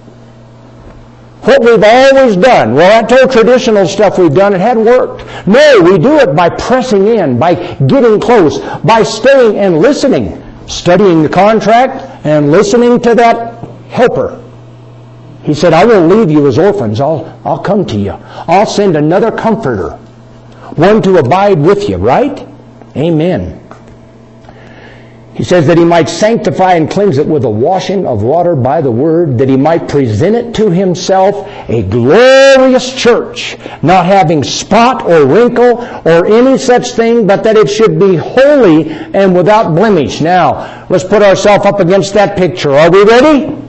What we've always done, well, that old traditional stuff we've done, it hadn't worked. No, we do it by pressing in, by getting close, by staying and listening, studying the contract and listening to that helper. He said, I won't leave you as orphans. I'll, I'll come to you. I'll send another comforter, one to abide with you, right? Amen. He says that He might sanctify and cleanse it with the washing of water by the Word, that He might present it to Himself a glorious church, not having spot or wrinkle or any such thing, but that it should be holy and without blemish. Now, let's put ourselves up against that picture. Are we ready?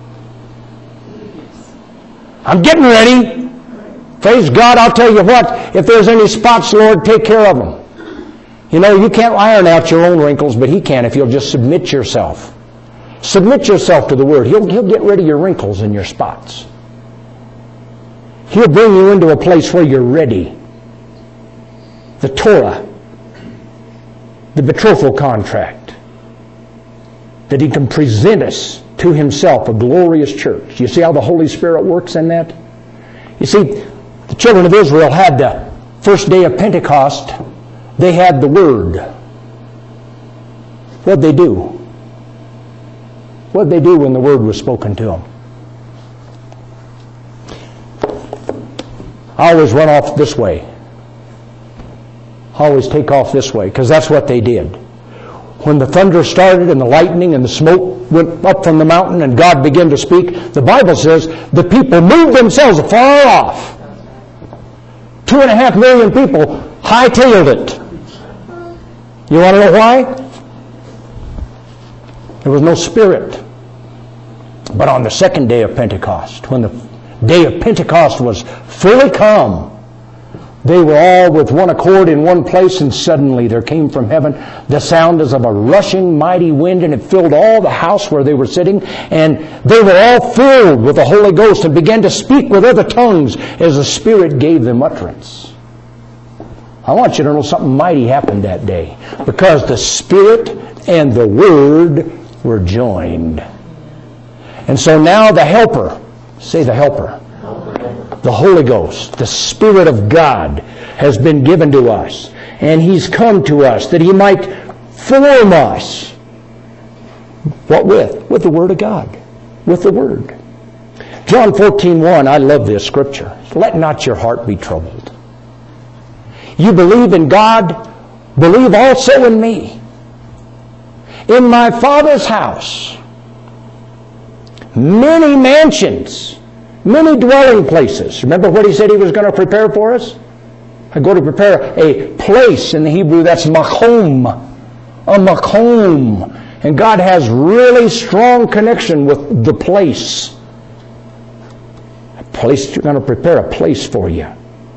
I'm getting ready. Praise God. I'll tell you what, if there's any spots, Lord, take care of them. You know, you can't iron out your own wrinkles, but He can if you'll just submit yourself. Submit yourself to the Word. He'll, he'll get rid of your wrinkles and your spots. He'll bring you into a place where you're ready. The Torah, the betrothal contract, that He can present us to Himself a glorious church. You see how the Holy Spirit works in that? You see, the children of Israel had the first day of Pentecost. They had the Word. What'd they do? What'd they do when the Word was spoken to them? I always run off this way. I always take off this way, because that's what they did. When the thunder started and the lightning and the smoke went up from the mountain and God began to speak, the Bible says the people moved themselves far off. Two and a half million people hightailed it. You want to know why? There was no Spirit. But on the second day of Pentecost, when the day of Pentecost was fully come, they were all with one accord in one place, and suddenly there came from heaven the sound as of a rushing mighty wind, and it filled all the house where they were sitting, and they were all filled with the Holy Ghost and began to speak with other tongues as the Spirit gave them utterance. I want you to know something mighty happened that day, because the Spirit and the Word were joined. And so now the Helper, say the Helper, the Holy Ghost, the Spirit of God has been given to us. And He's come to us that He might form us. What with? With the Word of God. With the Word. John fourteen one, I love this scripture. Let not your heart be troubled. You believe in God, believe also in me. In my Father's house, many mansions, many dwelling places. Remember what He said He was going to prepare for us? I go to prepare a place. In the Hebrew, that's makom. A makom. And God has really strong connection with the place. A place, you're going to prepare a place for you.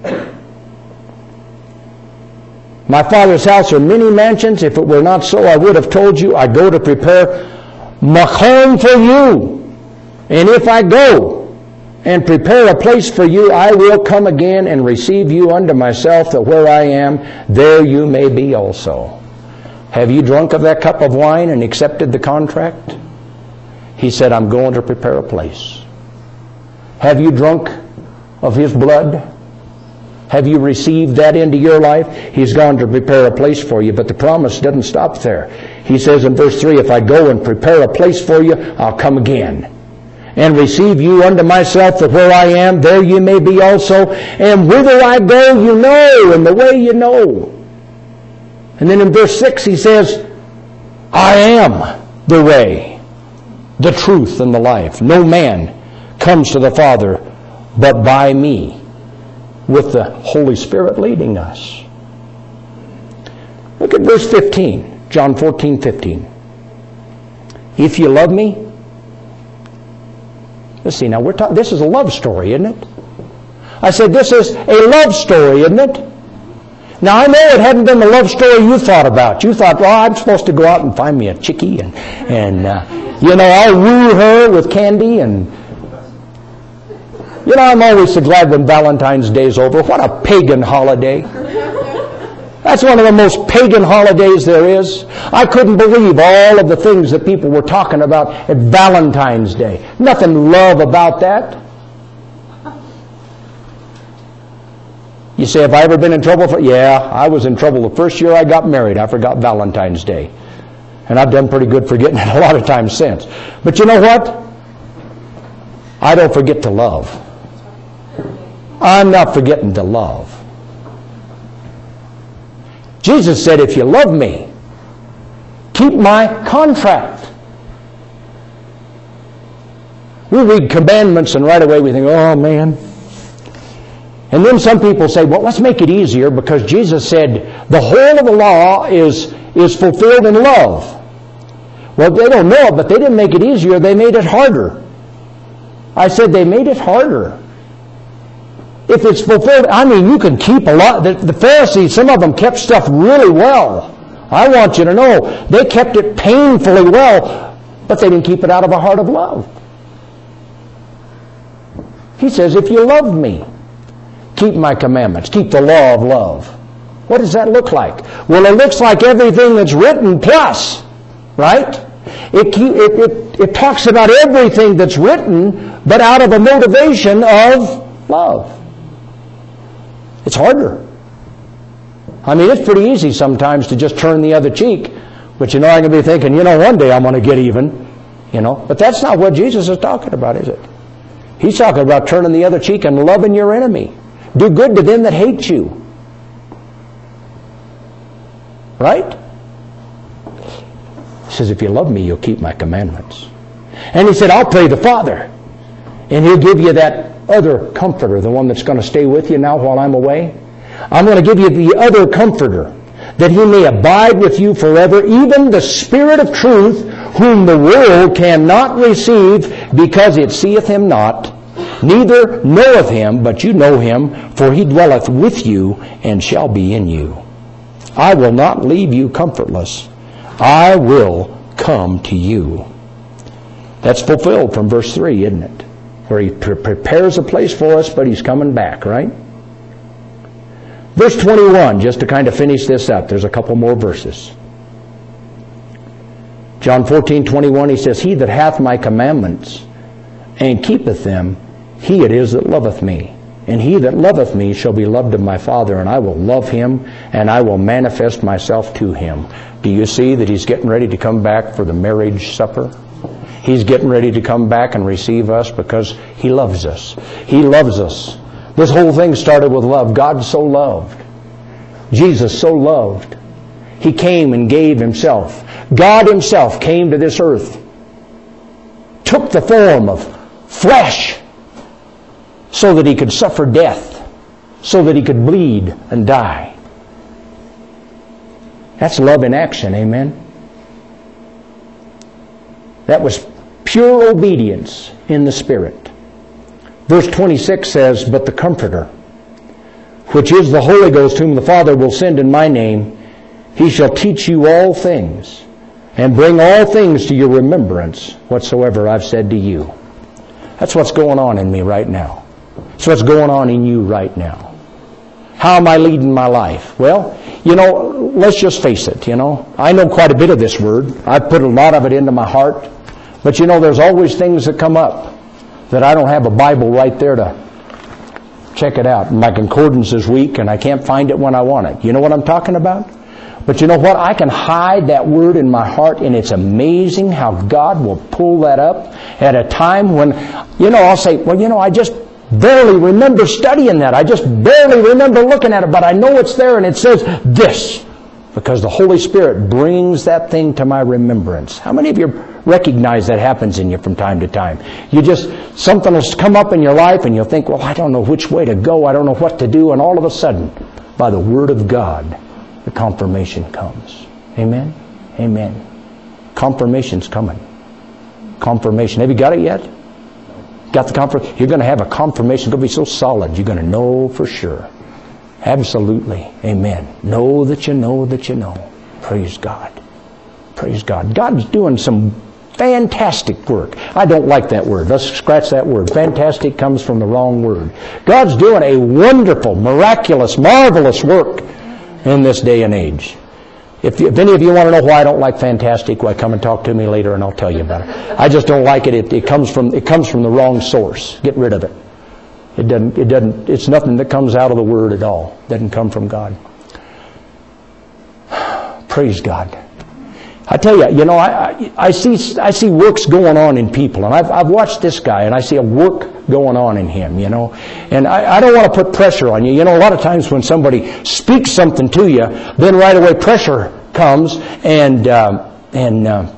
My Father's house are many mansions. If it were not so, I would have told you. I go to prepare makom for you. And if I go and prepare a place for you, I will come again and receive you unto myself, that where I am, there you may be also. Have you drunk of that cup of wine and accepted the contract? He said, I'm going to prepare a place. Have you drunk of His blood? Have you received that into your life? He's gone to prepare a place for you, but the promise doesn't stop there. He says in verse three, if I go and prepare a place for you, I'll come again and receive you unto myself, that where I am, there you may be also. And whither I go, you know, and the way you know. And then in verse six he says, I am the way, the truth, and the life. No man comes to the Father but by me, with the Holy Spirit leading us. Look at verse fifteen, John fourteen fifteen. If you love me, let's see now, we're ta- this is a love story, isn't it? I said this is a love story, isn't it? Now I know it hadn't been the love story you thought about. You thought, well, I'm supposed to go out and find me a chickie and, and uh, you know, I'll woo her with candy and... You know, I'm always so glad when Valentine's Day's over. What a pagan holiday. That's one of the most pagan holidays there is. I couldn't believe all of the things that people were talking about at Valentine's Day. Nothing love about that. You say, have I ever been in trouble for... Yeah, I was in trouble the first year I got married. I forgot Valentine's Day. And I've done pretty good forgetting it a lot of times since. But you know what? I don't forget to love. I'm not forgetting to love. Jesus said, if you love me, keep my contract. We read commandments and right away we think, oh man. And then some people say, well, let's make it easier because Jesus said the whole of the law is, is fulfilled in love. Well, they don't know it, but they didn't make it easier. They made it harder. I said they made it harder. If it's fulfilled, I mean, you can keep a lot. The, the Pharisees, some of them kept stuff really well. I want you to know, they kept it painfully well, but they didn't keep it out of a heart of love. He says, if you love me, keep my commandments, keep the law of love. What does that look like? Well, it looks like everything that's written plus, right? It, it, it, it talks about everything that's written, but out of a motivation of love. It's harder. I mean, it's pretty easy sometimes to just turn the other cheek, but you know, I'm going to be thinking, you know, one day I'm going to get even, you know. But that's not what Jesus is talking about, is it? He's talking about turning the other cheek and loving your enemy. Do good to them that hate you. Right? He says, if you love me, you'll keep my commandments. And he said, I'll pray the Father, and he'll give you that other comforter, the one that's going to stay with you now while I'm away. I'm going to give you the other comforter, that he may abide with you forever, even the Spirit of truth, whom the world cannot receive, because it seeth him not, neither knoweth him, but you know him, for he dwelleth with you, and shall be in you. I will not leave you comfortless. I will come to you. That's fulfilled from verse three, isn't it? Where he pre- prepares a place for us, but he's coming back, right? Verse twenty-one, just to kind of finish this up. There's a couple more verses. John fourteen twenty-one, he says, he that hath my commandments and keepeth them, he it is that loveth me. And he that loveth me shall be loved of my Father, and I will love him, and I will manifest myself to him. Do you see that he's getting ready to come back for the marriage supper? He's getting ready to come back and receive us because he loves us. He loves us. This whole thing started with love. God so loved. Jesus so loved. He came and gave himself. God himself came to this earth, took the form of flesh so that he could suffer death, so that he could bleed and die. That's love in action, amen? That was pure obedience in the Spirit. Verse twenty-six says, but the Comforter, which is the Holy Ghost, whom the Father will send in my name, he shall teach you all things, and bring all things to your remembrance, whatsoever I've said to you. That's what's going on in me right now. That's what's going on in you right now. How am I leading my life? Well, you know, let's just face it, you know. I know quite a bit of this Word. I've put a lot of it into my heart. But you know, there's always things that come up that I don't have a Bible right there to check it out. My concordance is weak and I can't find it when I want it. You know what I'm talking about? But you know what? I can hide that Word in my heart, and it's amazing how God will pull that up at a time when, you know, I'll say, well, you know, I just barely remember studying that. I just barely remember looking at it, but I know it's there, and it says this, because the Holy Spirit brings that thing to my remembrance. How many of you recognize that happens in you from time to time? You just, something will come up in your life, and you'll think, well, I don't know which way to go. I don't know what to do. And all of a sudden, by the Word of God, the confirmation comes. Amen? Amen. Confirmation's coming. Confirmation. Have you got it yet? Got the confirmation? You're going to have a confirmation. It's going to be so solid. You're going to know for sure. Absolutely. Amen. Know that you know that you know. Praise God. Praise God. God's doing some fantastic work. I don't like that word. Let's scratch that word. Fantastic comes from the wrong word. God's doing a wonderful, miraculous, marvelous work in this day and age. If, if any of you want to know why I don't like fantastic, why, come and talk to me later and I'll tell you about it. I just don't like it. It, it comes from it comes from the wrong source. Get rid of it. It doesn't. It doesn't. It's nothing that comes out of the Word at all. It doesn't come from God. Praise God. I tell you, you know, I, I, I see I see works going on in people, and I've I've watched this guy, and I see a work going on in him, you know, and I, I don't want to put pressure on you. You know, a lot of times when somebody speaks something to you, then right away pressure comes, and um, and uh,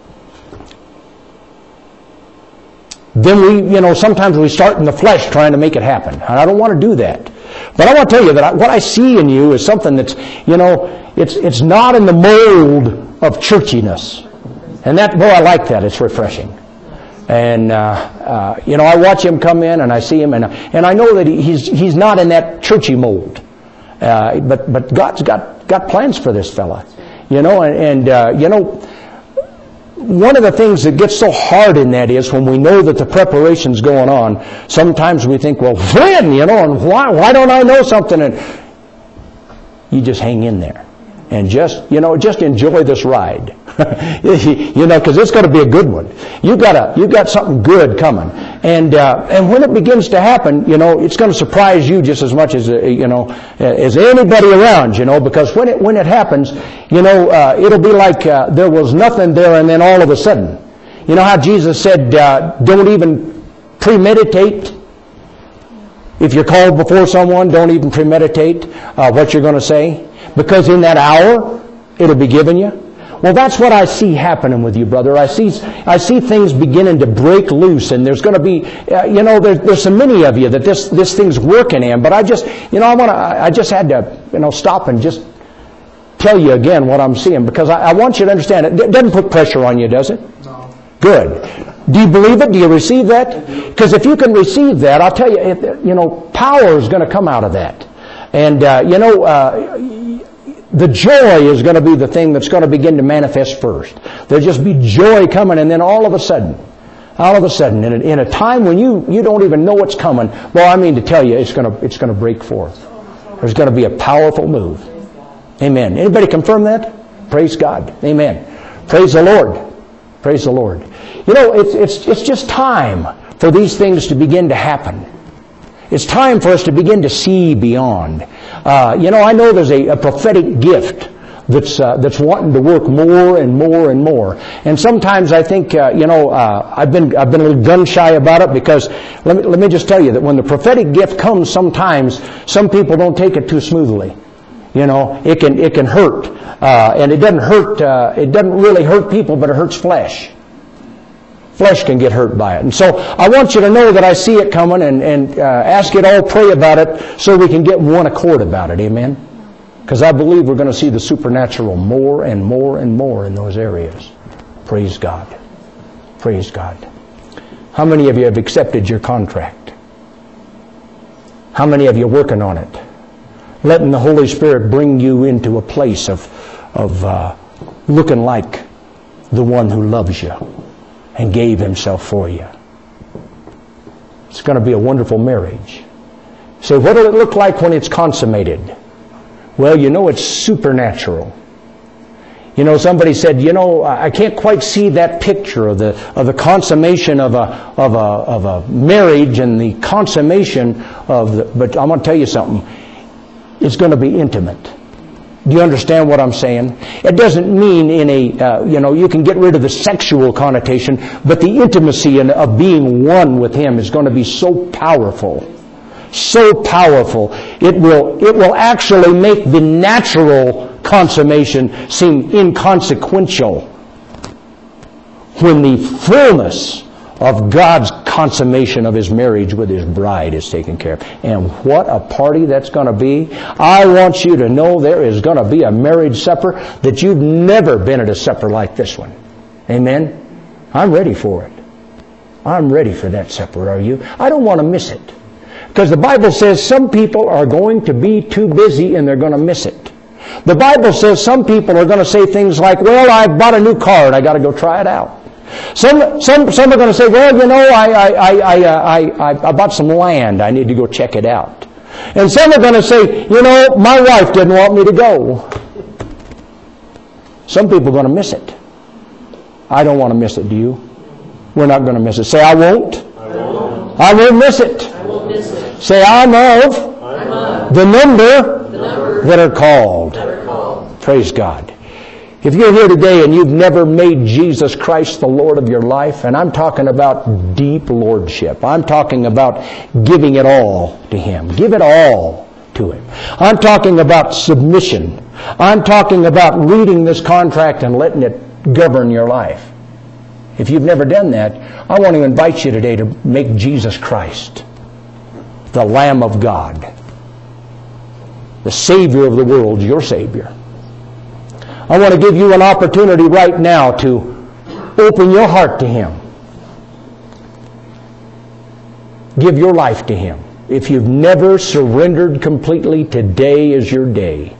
then we, you know, sometimes we start in the flesh trying to make it happen, and I don't want to do that. But I want to tell you that I, what I see in you is something that's, you know, it's it's not in the mold of churchiness. And that, boy, I like that. It's refreshing. And, uh, uh, you know, I watch him come in and I see him, and and I know that he's he's not in that churchy mold. Uh, but but God's got, got plans for this fella. You know, and, and uh, you know, one of the things that gets so hard in that is when we know that the preparation's going on, sometimes we think, well, when, you know, and why, why don't I know something? And you just hang in there. And just, you know, just enjoy this ride. You know, because it's going to be a good one. You got a, you got something good coming, and uh, and when it begins to happen, you know, it's going to surprise you just as much as uh, you know as anybody around. You know, because when it when it happens, you know, uh, it'll be like uh, there was nothing there, and then all of a sudden, you know how Jesus said, uh, "Don't even premeditate." If you're called before someone, don't even premeditate uh, what you're going to say, because in that hour it'll be given you. Well, that's what I see happening with you, brother. I see, I see things beginning to break loose, and there's going to be, uh, you know, there, there's so many of you that this this thing's working in. But I just, you know, I want to, I just had to, you know, stop and just tell you again what I'm seeing, because I, I want you to understand it. It doesn't put pressure on you, does it? No. Good. Do you believe it? Do you receive that? Because if you can receive that, I'll tell you, it, you know, power is going to come out of that, and uh, you know. Uh, The joy is going to be the thing that's going to begin to manifest first. There'll just be joy coming, and then all of a sudden, all of a sudden, in a, in a time when you, you don't even know what's coming, well, I mean to tell you, it's going to it's going to break forth. There's going to be a powerful move. Amen. Anybody confirm that? Praise God. Amen. Praise the Lord. Praise the Lord. You know, it's it's it's just time for these things to begin to happen. It's time for us to begin to see beyond. Uh, you know, I know there's a, a prophetic gift that's uh, that's wanting to work more and more and more. And sometimes I think, uh, you know, uh, I've been I've been a little gun shy about it, because let me let me just tell you that when the prophetic gift comes, sometimes some people don't take it too smoothly. You know, it can it can hurt, uh, and it doesn't hurt. Uh, it doesn't really hurt people, but it hurts flesh. Flesh can get hurt by it. And so I want you to know that I see it coming, and, and uh, ask it all, pray about it, so we can get one accord about it. Amen? Because I believe we're going to see the supernatural more and more and more in those areas. Praise God. Praise God. How many of you have accepted your contract? How many of you are working on it? Letting the Holy Spirit bring you into a place of, of uh, looking like the one who loves you and gave himself for you. It's going to be a wonderful marriage. So what will it look like when it's consummated? Well, you know, it's supernatural. You know, somebody said, you know, I can't quite see that picture of the of the consummation of a of a of a marriage and the consummation of the, but I'm going to tell you something. It's going to be intimate. Do you understand what I'm saying? It doesn't mean in a, uh, you know, you can get rid of the sexual connotation, but the intimacy in, of being one with Him is going to be so powerful. So powerful. It will, it will actually make the natural consummation seem inconsequential when the fullness of God's consummation of his marriage with his bride is taken care of. And what a party that's going to be. I want you to know there is going to be a marriage supper that you've never been at a supper like this one. Amen? I'm ready for it. I'm ready for that supper, are you? I don't want to miss it. Because the Bible says some people are going to be too busy and they're going to miss it. The Bible says some people are going to say things like, well, I bought a new car and I got to go try it out. Some, some, some are going to say, well, you know, I, I, I, I, I, I bought some land. I need to go check it out. And some are going to say, you know, my wife didn't want me to go. Some people are going to miss it. I don't want to miss it, do you? We're not going to miss it. Say, I won't. I won't. I won't miss it. I won't miss it. Say, I'm of, I'm of the number, the number that are called. that are called. Praise God. If you're here today and you've never made Jesus Christ the Lord of your life, and I'm talking about deep lordship, I'm talking about giving it all to Him. Give it all to Him. I'm talking about submission. I'm talking about reading this contract and letting it govern your life. If you've never done that, I want to invite you today to make Jesus Christ the Lamb of God, the Savior of the world, your Savior. I want to give you an opportunity right now to open your heart to Him. Give your life to Him. If you've never surrendered completely, today is your day.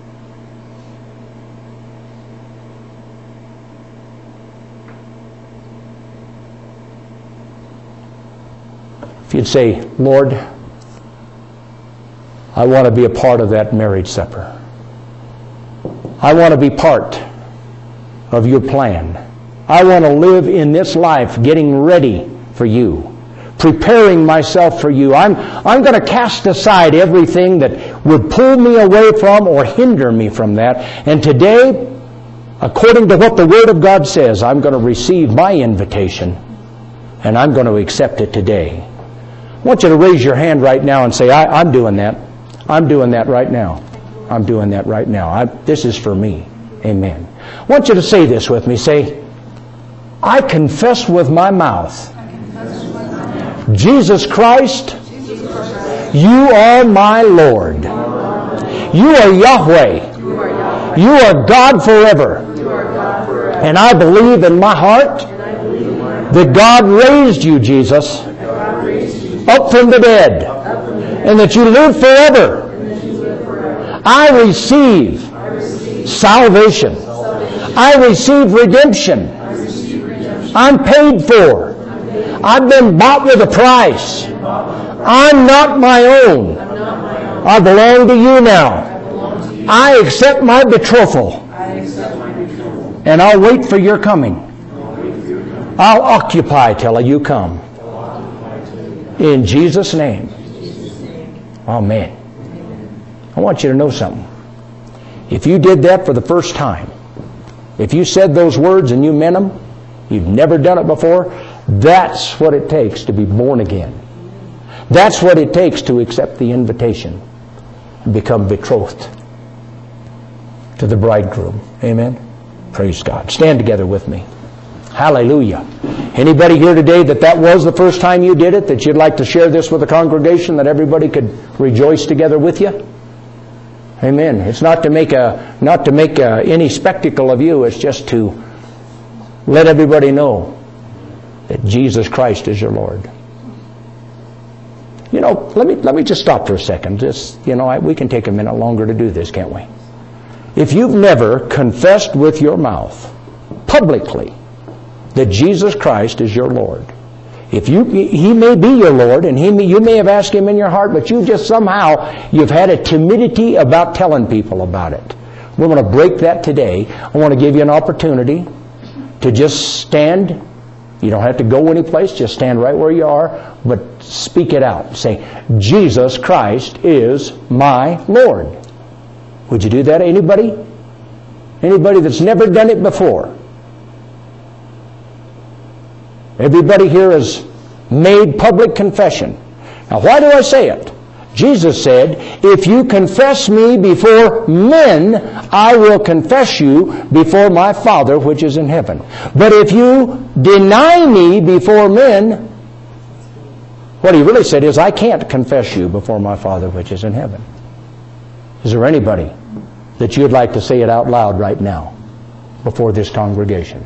If you'd say, Lord, I want to be a part of that marriage supper. I want to be part of your plan. I want to live in this life getting ready for you, preparing myself for you. I'm, I'm going to cast aside everything that would pull me away from or hinder me from that. And today, according to what the Word of God says, I'm going to receive my invitation and I'm going to accept it today. I want you to raise your hand right now and say, I, I'm doing that. I'm doing that right now. I'm doing that right now. I, this is for me. Amen. I want you to say this with me. Say, I confess with my mouth, Jesus Christ, you are my Lord. You are Yahweh. You are God forever. And I believe in my heart that God raised you, Jesus, up from the dead, and that you live forever. I receive salvation. I receive redemption. I'm paid for. I've been bought with a price. I'm not my own. I belong to you now. I accept my betrothal. And I'll wait for your coming. I'll occupy till you come. In Jesus' name. Amen. I want you to know something. If you did that for the first time, if you said those words and you meant them, you've never done it before, that's what it takes to be born again. That's what it takes to accept the invitation and become betrothed to the bridegroom. Amen? Praise God. Stand together with me. Hallelujah. Anybody here today that that was the first time you did it, that you'd like to share this with the congregation, that everybody could rejoice together with you? Amen. It's not to make a not to make a, any spectacle of you. It's just to let everybody know that Jesus Christ is your Lord. You know, let me let me just stop for a second. Just you know, I, we can take a minute longer to do this, can't we? If you've never confessed with your mouth publicly that Jesus Christ is your Lord, if you, He may be your Lord, and he may, you may have asked Him in your heart, but you just somehow, you've had a timidity about telling people about it. We want to break that today. I want to give you an opportunity to just stand. You don't have to go anyplace. Just stand right where you are, but speak it out. Say, Jesus Christ is my Lord. Would you do that? Anybody? Anybody that's never done it before? Everybody here has made public confession. Now, why do I say it? Jesus said, if you confess me before men, I will confess you before my Father which is in heaven. But if you deny me before men, What he really said is, I can't confess you before my Father which is in heaven. Is there anybody that you'd like to say it out loud right now before this congregation?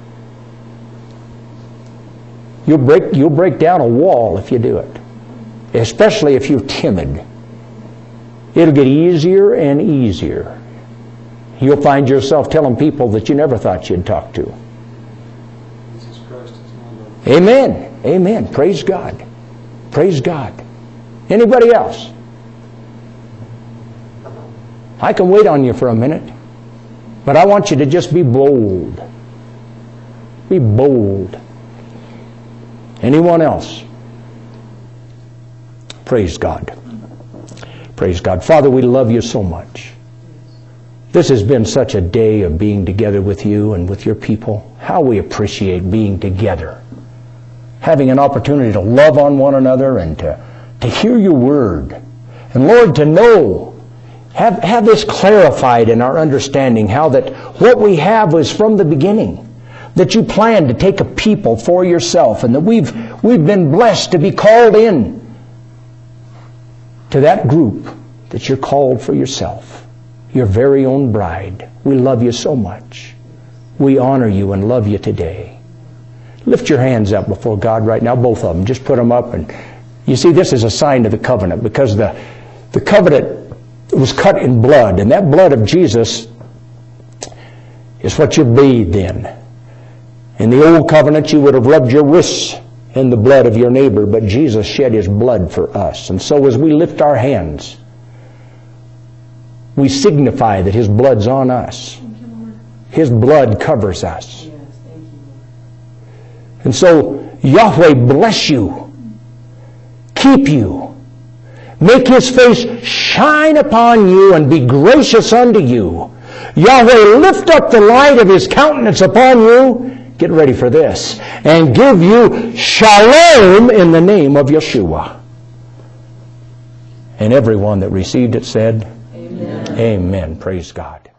You'll break, you'll break down a wall if you do it, especially if you're timid. It'll get easier and easier. You'll find yourself telling people that you never thought you'd talk to. Jesus Christ is not Amen. Amen. Praise God. Praise God. Anybody else? I can wait on you for a minute, but I want you to just be bold. Be bold. Anyone else? Praise God. Praise God. Father, we love you so much. This has been such a day of being together with you and with your people. How we appreciate being together. Having an opportunity to love on one another and to, to hear your word. And Lord, to know, have, have this clarified in our understanding, how that what we have was from the beginning. That you planned to take a people for yourself, and that we've, we've been blessed to be called in to that group that you're called for yourself. Your very own bride. We love you so much. We honor you and love you today. Lift your hands up before God right now, both of them. Just put them up. And you see, this is a sign of the covenant, because the, the covenant was cut in blood, and that blood of Jesus is what you're bathed in. In the old covenant, you would have rubbed your wrists in the blood of your neighbor, but Jesus shed his blood for us. And so as we lift our hands, we signify that his blood's on us. His blood covers us. And so, Yahweh bless you, keep you, make his face shine upon you and be gracious unto you. Yahweh lift up the light of his countenance upon you, get ready for this, and give you shalom in the name of Yeshua. And everyone that received it said, Amen. Amen. Praise God.